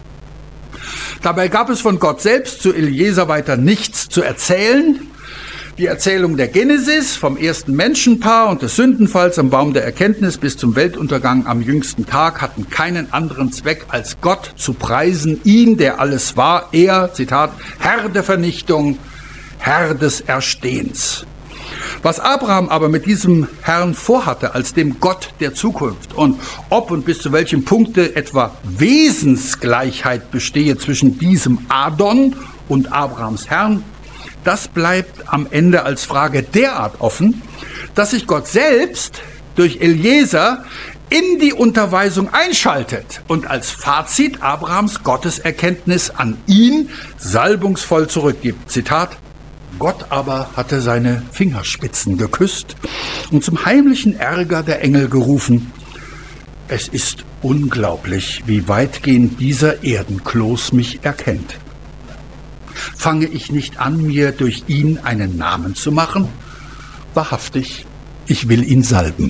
Dabei gab es von Gott selbst zu Eliezer weiter nichts zu erzählen. Die Erzählung der Genesis vom ersten Menschenpaar und des Sündenfalls am Baum der Erkenntnis bis zum Weltuntergang am jüngsten Tag hatten keinen anderen Zweck, als Gott zu preisen, ihn, der alles war, er, Zitat, Herr der Vernichtung, Herr des Erstehens. Was Abraham aber mit diesem Herrn vorhatte, als dem Gott der Zukunft und ob und bis zu welchem Punkte etwa Wesensgleichheit bestehe zwischen diesem Adon und Abrahams Herrn, das bleibt am Ende als Frage derart offen, dass sich Gott selbst durch Eliezer in die Unterweisung einschaltet und als Fazit Abrahams Gotteserkenntnis an ihn salbungsvoll zurückgibt. Zitat, Gott aber hatte seine Fingerspitzen geküsst und zum heimlichen Ärger der Engel gerufen, es ist unglaublich, wie weitgehend dieser Erdenkloß mich erkennt. Fange ich nicht an, mir durch ihn einen Namen zu machen? Wahrhaftig, ich will ihn salben.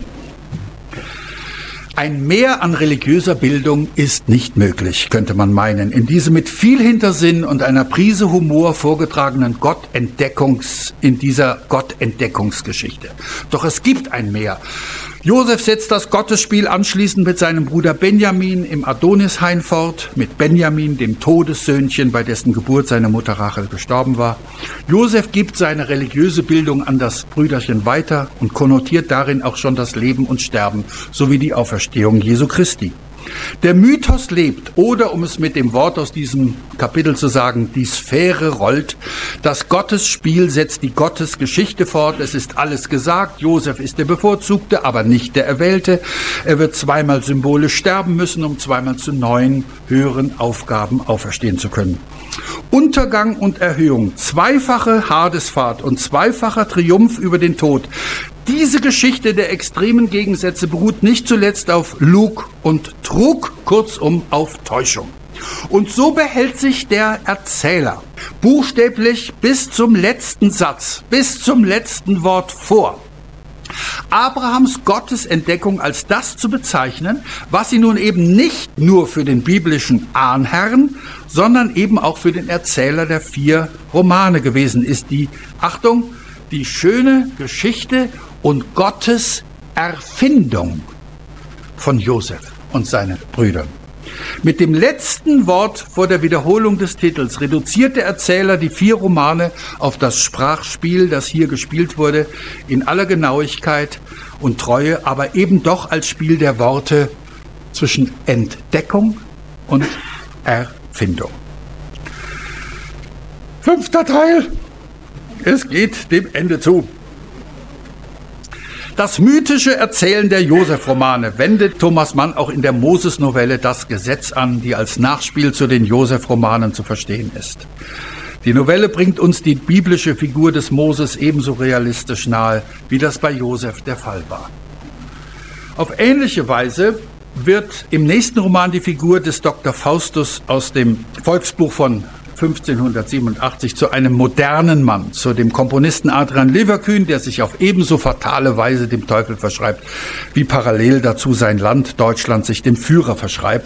Ein Mehr an religiöser Bildung ist nicht möglich, könnte man meinen, in diesem mit viel Hintersinn und einer Prise Humor vorgetragenen Gottentdeckungs, in dieser Gottentdeckungsgeschichte. Doch es gibt ein Mehr. Josef setzt das Gottesspiel anschließend mit seinem Bruder Benjamin im Adonishain fort, mit Benjamin, dem Todessöhnchen, bei dessen Geburt seine Mutter Rachel gestorben war. Josef gibt seine religiöse Bildung an das Brüderchen weiter und konnotiert darin auch schon das Leben und Sterben sowie die Auferstehung Jesu Christi. Der Mythos lebt, oder um es mit dem Wort aus diesem Kapitel zu sagen, die Sphäre rollt. Das Gottesspiel setzt die Gottesgeschichte fort. Es ist alles gesagt. Josef ist der Bevorzugte, aber nicht der Erwählte. Er wird zweimal symbolisch sterben müssen, um zweimal zu neuen, höheren Aufgaben auferstehen zu können. Untergang und Erhöhung, zweifache Hadesfahrt und zweifacher Triumph über den Tod. Diese Geschichte der extremen Gegensätze beruht nicht zuletzt auf Lug und Trug, kurzum auf Täuschung. Und so behält sich der Erzähler buchstäblich bis zum letzten Satz, bis zum letzten Wort vor. Abrahams Gottesentdeckung als das zu bezeichnen, was sie nun eben nicht nur für den biblischen Ahnherrn, sondern eben auch für den Erzähler der vier Romane gewesen ist, die, Achtung, die schöne Geschichte und Gottes Erfindung von Josef und seinen Brüdern. Mit dem letzten Wort vor der Wiederholung des Titels reduziert der Erzähler die vier Romane auf das Sprachspiel, das hier gespielt wurde, in aller Genauigkeit und Treue, aber eben doch als Spiel der Worte zwischen Entdeckung und Erfindung. Fünfter Teil. Es geht dem Ende zu. Das mythische Erzählen der Josef-Romane wendet Thomas Mann auch in der Moses-Novelle Das Gesetz an, die als Nachspiel zu den Josef-Romanen zu verstehen ist. Die Novelle bringt uns die biblische Figur des Moses ebenso realistisch nahe, wie das bei Josef der Fall war. Auf ähnliche Weise wird im nächsten Roman die Figur des Doktor Faustus aus dem Volksbuch von fünfzehnhundertsiebenundachtzig zu einem modernen Mann, zu dem Komponisten Adrian Leverkühn, der sich auf ebenso fatale Weise dem Teufel verschreibt, wie parallel dazu sein Land, Deutschland, sich dem Führer verschreibt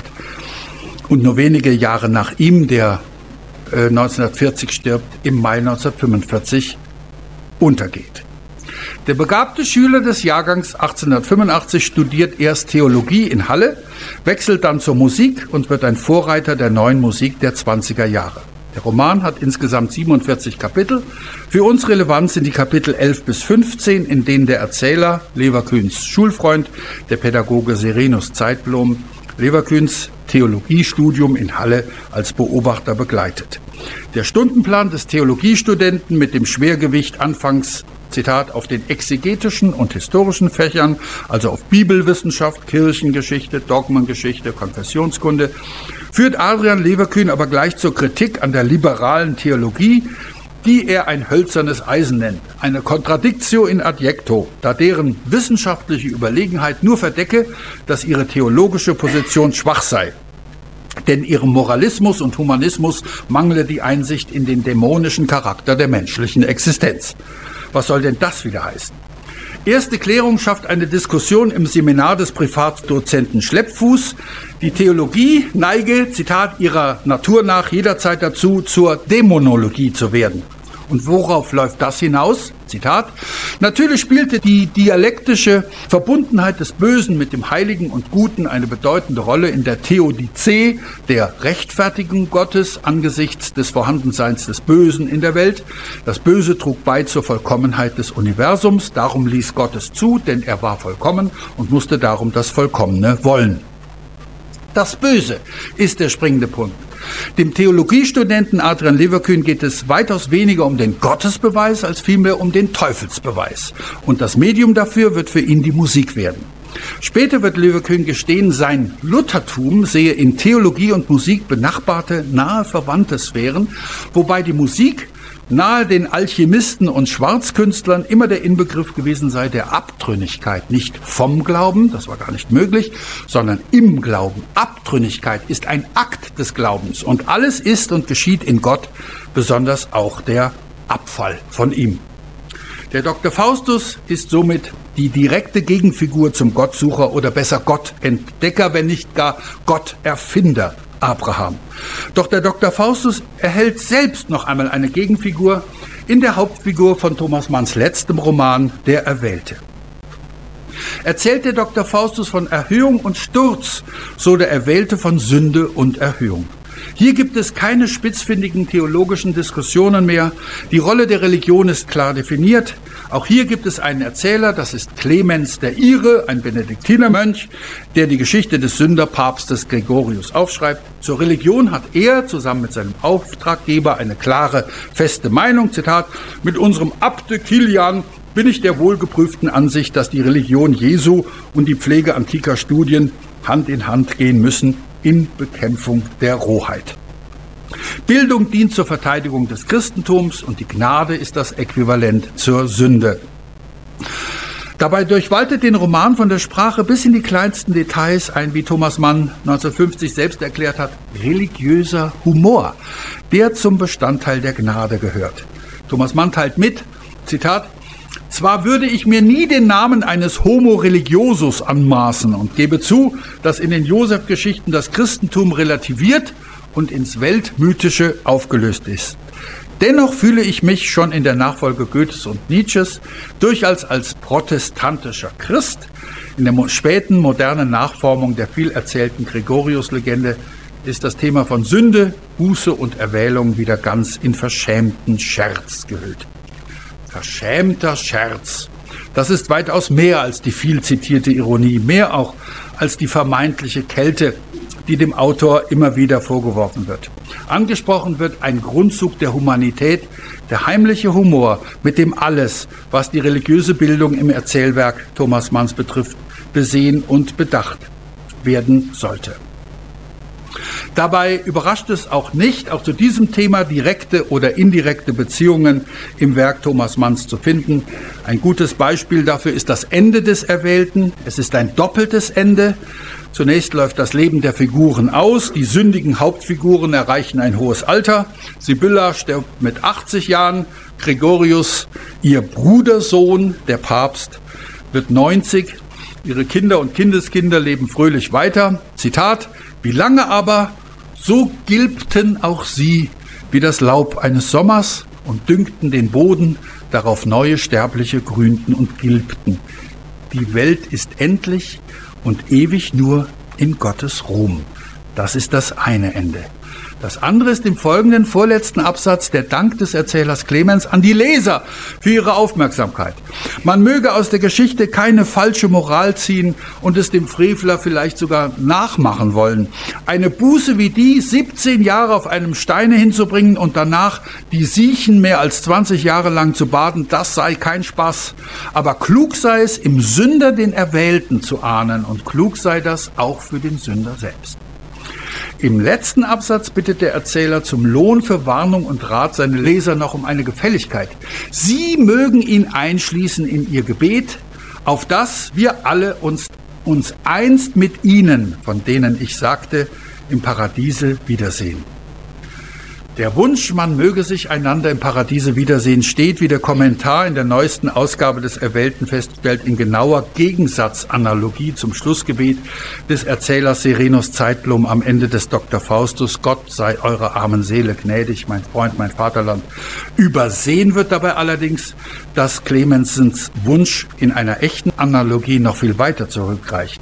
und nur wenige Jahre nach ihm, der äh, neunzehnhundertvierzig stirbt, im Mai neunzehnhundertfünfundvierzig untergeht. Der begabte Schüler des Jahrgangs achtzehnhundertfünfundachtzig studiert erst Theologie in Halle, wechselt dann zur Musik und wird ein Vorreiter der neuen Musik der zwanziger Jahre. Der Roman hat insgesamt siebenundvierzig Kapitel. Für uns relevant sind die Kapitel elf bis fünfzehn, in denen der Erzähler, Leverkühns Schulfreund, der Pädagoge Serenus Zeitblom, Leverkühns Theologiestudium in Halle als Beobachter begleitet. Der Stundenplan des Theologiestudenten mit dem Schwergewicht anfangs, Zitat, auf den exegetischen und historischen Fächern, also auf Bibelwissenschaft, Kirchengeschichte, Dogmengeschichte, Konfessionskunde, führt Adrian Leverkühn aber gleich zur Kritik an der liberalen Theologie, die er ein hölzernes Eisen nennt, eine Contradictio in adjecto, da deren wissenschaftliche Überlegenheit nur verdecke, dass ihre theologische Position schwach sei. Denn ihrem Moralismus und Humanismus mangle die Einsicht in den dämonischen Charakter der menschlichen Existenz. Was soll denn das wieder heißen? Erste Klärung schafft eine Diskussion im Seminar des Privatdozenten Schleppfuß. Die Theologie neige, Zitat, ihrer Natur nach jederzeit dazu, zur Dämonologie zu werden. Und worauf läuft das hinaus? Zitat: Natürlich spielte die dialektische Verbundenheit des Bösen mit dem Heiligen und Guten eine bedeutende Rolle in der Theodizee, der Rechtfertigung Gottes angesichts des Vorhandenseins des Bösen in der Welt. Das Böse trug bei zur Vollkommenheit des Universums, darum ließ Gott es zu, denn er war vollkommen und musste darum das Vollkommene wollen. Das Böse ist der springende Punkt. Dem Theologiestudenten Adrian Leverkühn geht es weitaus weniger um den Gottesbeweis als vielmehr um den Teufelsbeweis. Und das Medium dafür wird für ihn die Musik werden. Später wird Leverkühn gestehen, sein Luthertum sehe in Theologie und Musik benachbarte, nahe verwandte Sphären, wobei die Musik nahe den Alchemisten und Schwarzkünstlern immer der Inbegriff gewesen sei der Abtrünnigkeit. Nicht vom Glauben, das war gar nicht möglich, sondern im Glauben. Abtrünnigkeit ist ein Akt des Glaubens und alles ist und geschieht in Gott, besonders auch der Abfall von ihm. Der Doktor Faustus ist somit die direkte Gegenfigur zum Gottsucher oder besser Gottentdecker, wenn nicht gar Gotterfinder Abraham. Doch der Doktor Faustus erhält selbst noch einmal eine Gegenfigur in der Hauptfigur von Thomas Manns letztem Roman, Der Erwählte. Erzählt der Doktor Faustus von Erhöhung und Sturz, so der Erwählte von Sünde und Erhöhung. Hier gibt es keine spitzfindigen theologischen Diskussionen mehr. Die Rolle der Religion ist klar definiert. Auch hier gibt es einen Erzähler, das ist Clemens der Ire, ein Benediktinermönch, der die Geschichte des Sünderpapstes Gregorius aufschreibt. Zur Religion hat er zusammen mit seinem Auftraggeber eine klare, feste Meinung. Zitat: Mit unserem Abte Kilian bin ich der wohlgeprüften Ansicht, dass die Religion Jesu und die Pflege antiker Studien Hand in Hand gehen müssen in Bekämpfung der Rohheit. Bildung dient zur Verteidigung des Christentums und die Gnade ist das Äquivalent zur Sünde. Dabei durchwaltet den Roman von der Sprache bis in die kleinsten Details ein, wie Thomas Mann neunzehnhundertfünfzig selbst erklärt hat, religiöser Humor, der zum Bestandteil der Gnade gehört. Thomas Mann teilt mit, Zitat: Zwar würde ich mir nie den Namen eines Homo religiosus anmaßen und gebe zu, dass in den Josef-Geschichten das Christentum relativiert und ins Weltmythische aufgelöst ist. Dennoch fühle ich mich schon in der Nachfolge Goethes und Nietzsches durchaus als protestantischer Christ. In der späten modernen Nachformung der viel erzählten Gregorius-Legende ist das Thema von Sünde, Buße und Erwählung wieder ganz in verschämten Scherz gehüllt. Verschämter Scherz. Das ist weitaus mehr als die viel zitierte Ironie, mehr auch als die vermeintliche Kälte, die dem Autor immer wieder vorgeworfen wird. Angesprochen wird ein Grundzug der Humanität, der heimliche Humor, mit dem alles, was die religiöse Bildung im Erzählwerk Thomas Manns betrifft, besehen und bedacht werden sollte. Dabei überrascht es auch nicht, auch zu diesem Thema direkte oder indirekte Beziehungen im Werk Thomas Manns zu finden. Ein gutes Beispiel dafür ist das Ende des Erwählten. Es ist ein doppeltes Ende. Zunächst läuft das Leben der Figuren aus. Die sündigen Hauptfiguren erreichen ein hohes Alter. Sibylla stirbt mit achtzig Jahren. Gregorius, ihr Brudersohn, der Papst, wird neunzig. Ihre Kinder und Kindeskinder leben fröhlich weiter. Zitat: Wie lange aber, so gilbten auch sie wie das Laub eines Sommers und düngten den Boden, darauf neue Sterbliche grünten und gilbten. Die Welt ist endlich und ewig nur in Gottes Ruhm. Das ist das eine Ende. Das andere ist im folgenden vorletzten Absatz der Dank des Erzählers Clemens an die Leser für ihre Aufmerksamkeit. Man möge aus der Geschichte keine falsche Moral ziehen und es dem Frevler vielleicht sogar nachmachen wollen. Eine Buße wie die, siebzehn Jahre auf einem Steine hinzubringen und danach die Siechen mehr als zwanzig Jahre lang zu baden, das sei kein Spaß. Aber klug sei es, im Sünder den Erwählten zu ahnen, und klug sei das auch für den Sünder selbst. Im letzten Absatz bittet der Erzähler zum Lohn für Warnung und Rat seine Leser noch um eine Gefälligkeit. Sie mögen ihn einschließen in ihr Gebet, auf dass wir alle uns, uns einst mit ihnen, von denen ich sagte, im Paradiese wiedersehen. Der Wunsch, man möge sich einander im Paradiese wiedersehen, steht, wie der Kommentar in der neuesten Ausgabe des Erwählten feststellt, in genauer Gegensatzanalogie zum Schlussgebet des Erzählers Serenus Zeitblom am Ende des Doktor Faustus: Gott sei eurer armen Seele gnädig, mein Freund, mein Vaterland. Übersehen wird dabei allerdings, dass Clemensens Wunsch in einer echten Analogie noch viel weiter zurückreicht.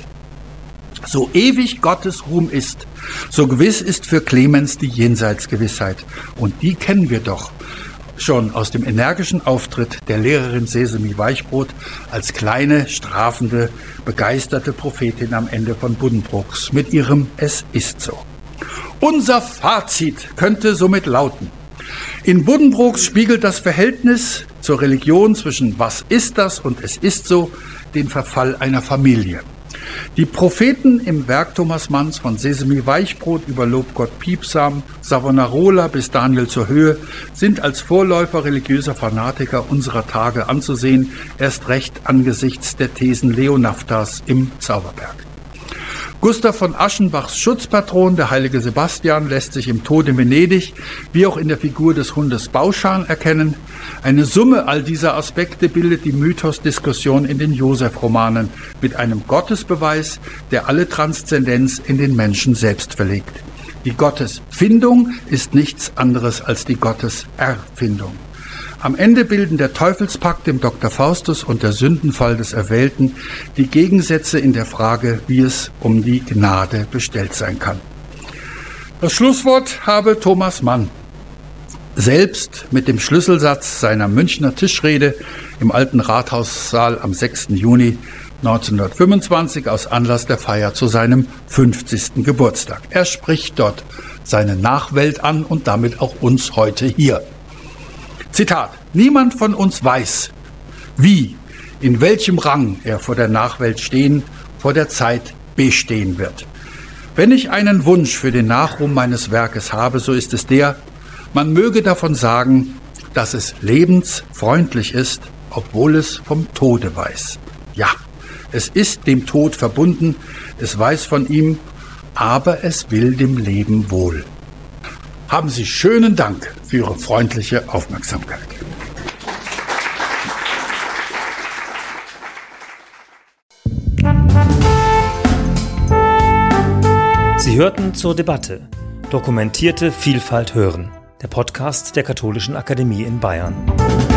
So ewig Gottes Ruhm ist, so gewiss ist für Clemens die Jenseitsgewissheit. Und die kennen wir doch schon aus dem energischen Auftritt der Lehrerin Sesemi Weichbrot als kleine, strafende, begeisterte Prophetin am Ende von Buddenbrooks mit ihrem Es ist so. Unser Fazit könnte somit lauten: In Buddenbrooks spiegelt das Verhältnis zur Religion zwischen was ist das und es ist so den Verfall einer Familie. Die Propheten im Werk Thomas Manns von Sesemi Weichbrot über Lobgott Piepsam, Savonarola bis Daniel zur Höhe sind als Vorläufer religiöser Fanatiker unserer Tage anzusehen, erst recht angesichts der Thesen Leonaftas im Zauberberg. Gustav von Aschenbachs Schutzpatron, der heilige Sebastian, lässt sich im Tod in Venedig wie auch in der Figur des Hundes Bauschan erkennen. Eine Summe all dieser Aspekte bildet die Mythos-Diskussion in den Josef-Romanen mit einem Gottesbeweis, der alle Transzendenz in den Menschen selbst verlegt. Die Gottesfindung ist nichts anderes als die Gotteserfindung. Am Ende bilden der Teufelspakt im Doktor Faustus und der Sündenfall des Erwählten die Gegensätze in der Frage, wie es um die Gnade bestellt sein kann. Das Schlusswort habe Thomas Mann selbst mit dem Schlüsselsatz seiner Münchner Tischrede im Alten Rathaussaal am sechsten Juni neunzehnhundertfünfundzwanzig aus Anlass der Feier zu seinem fünfzigsten Geburtstag. Er spricht dort seine Nachwelt an und damit auch uns heute hier. Zitat: Niemand von uns weiß, wie, in welchem Rang er vor der Nachwelt stehen, vor der Zeit bestehen wird. Wenn ich einen Wunsch für den Nachruhm meines Werkes habe, so ist es der, man möge davon sagen, dass es lebensfreundlich ist, obwohl es vom Tode weiß. Ja, es ist dem Tod verbunden, es weiß von ihm, aber es will dem Leben wohl. Haben Sie schönen Dank für Ihre freundliche Aufmerksamkeit. Sie hörten zur Debatte Dokumentierte Vielfalt hören, der Podcast der Katholischen Akademie in Bayern.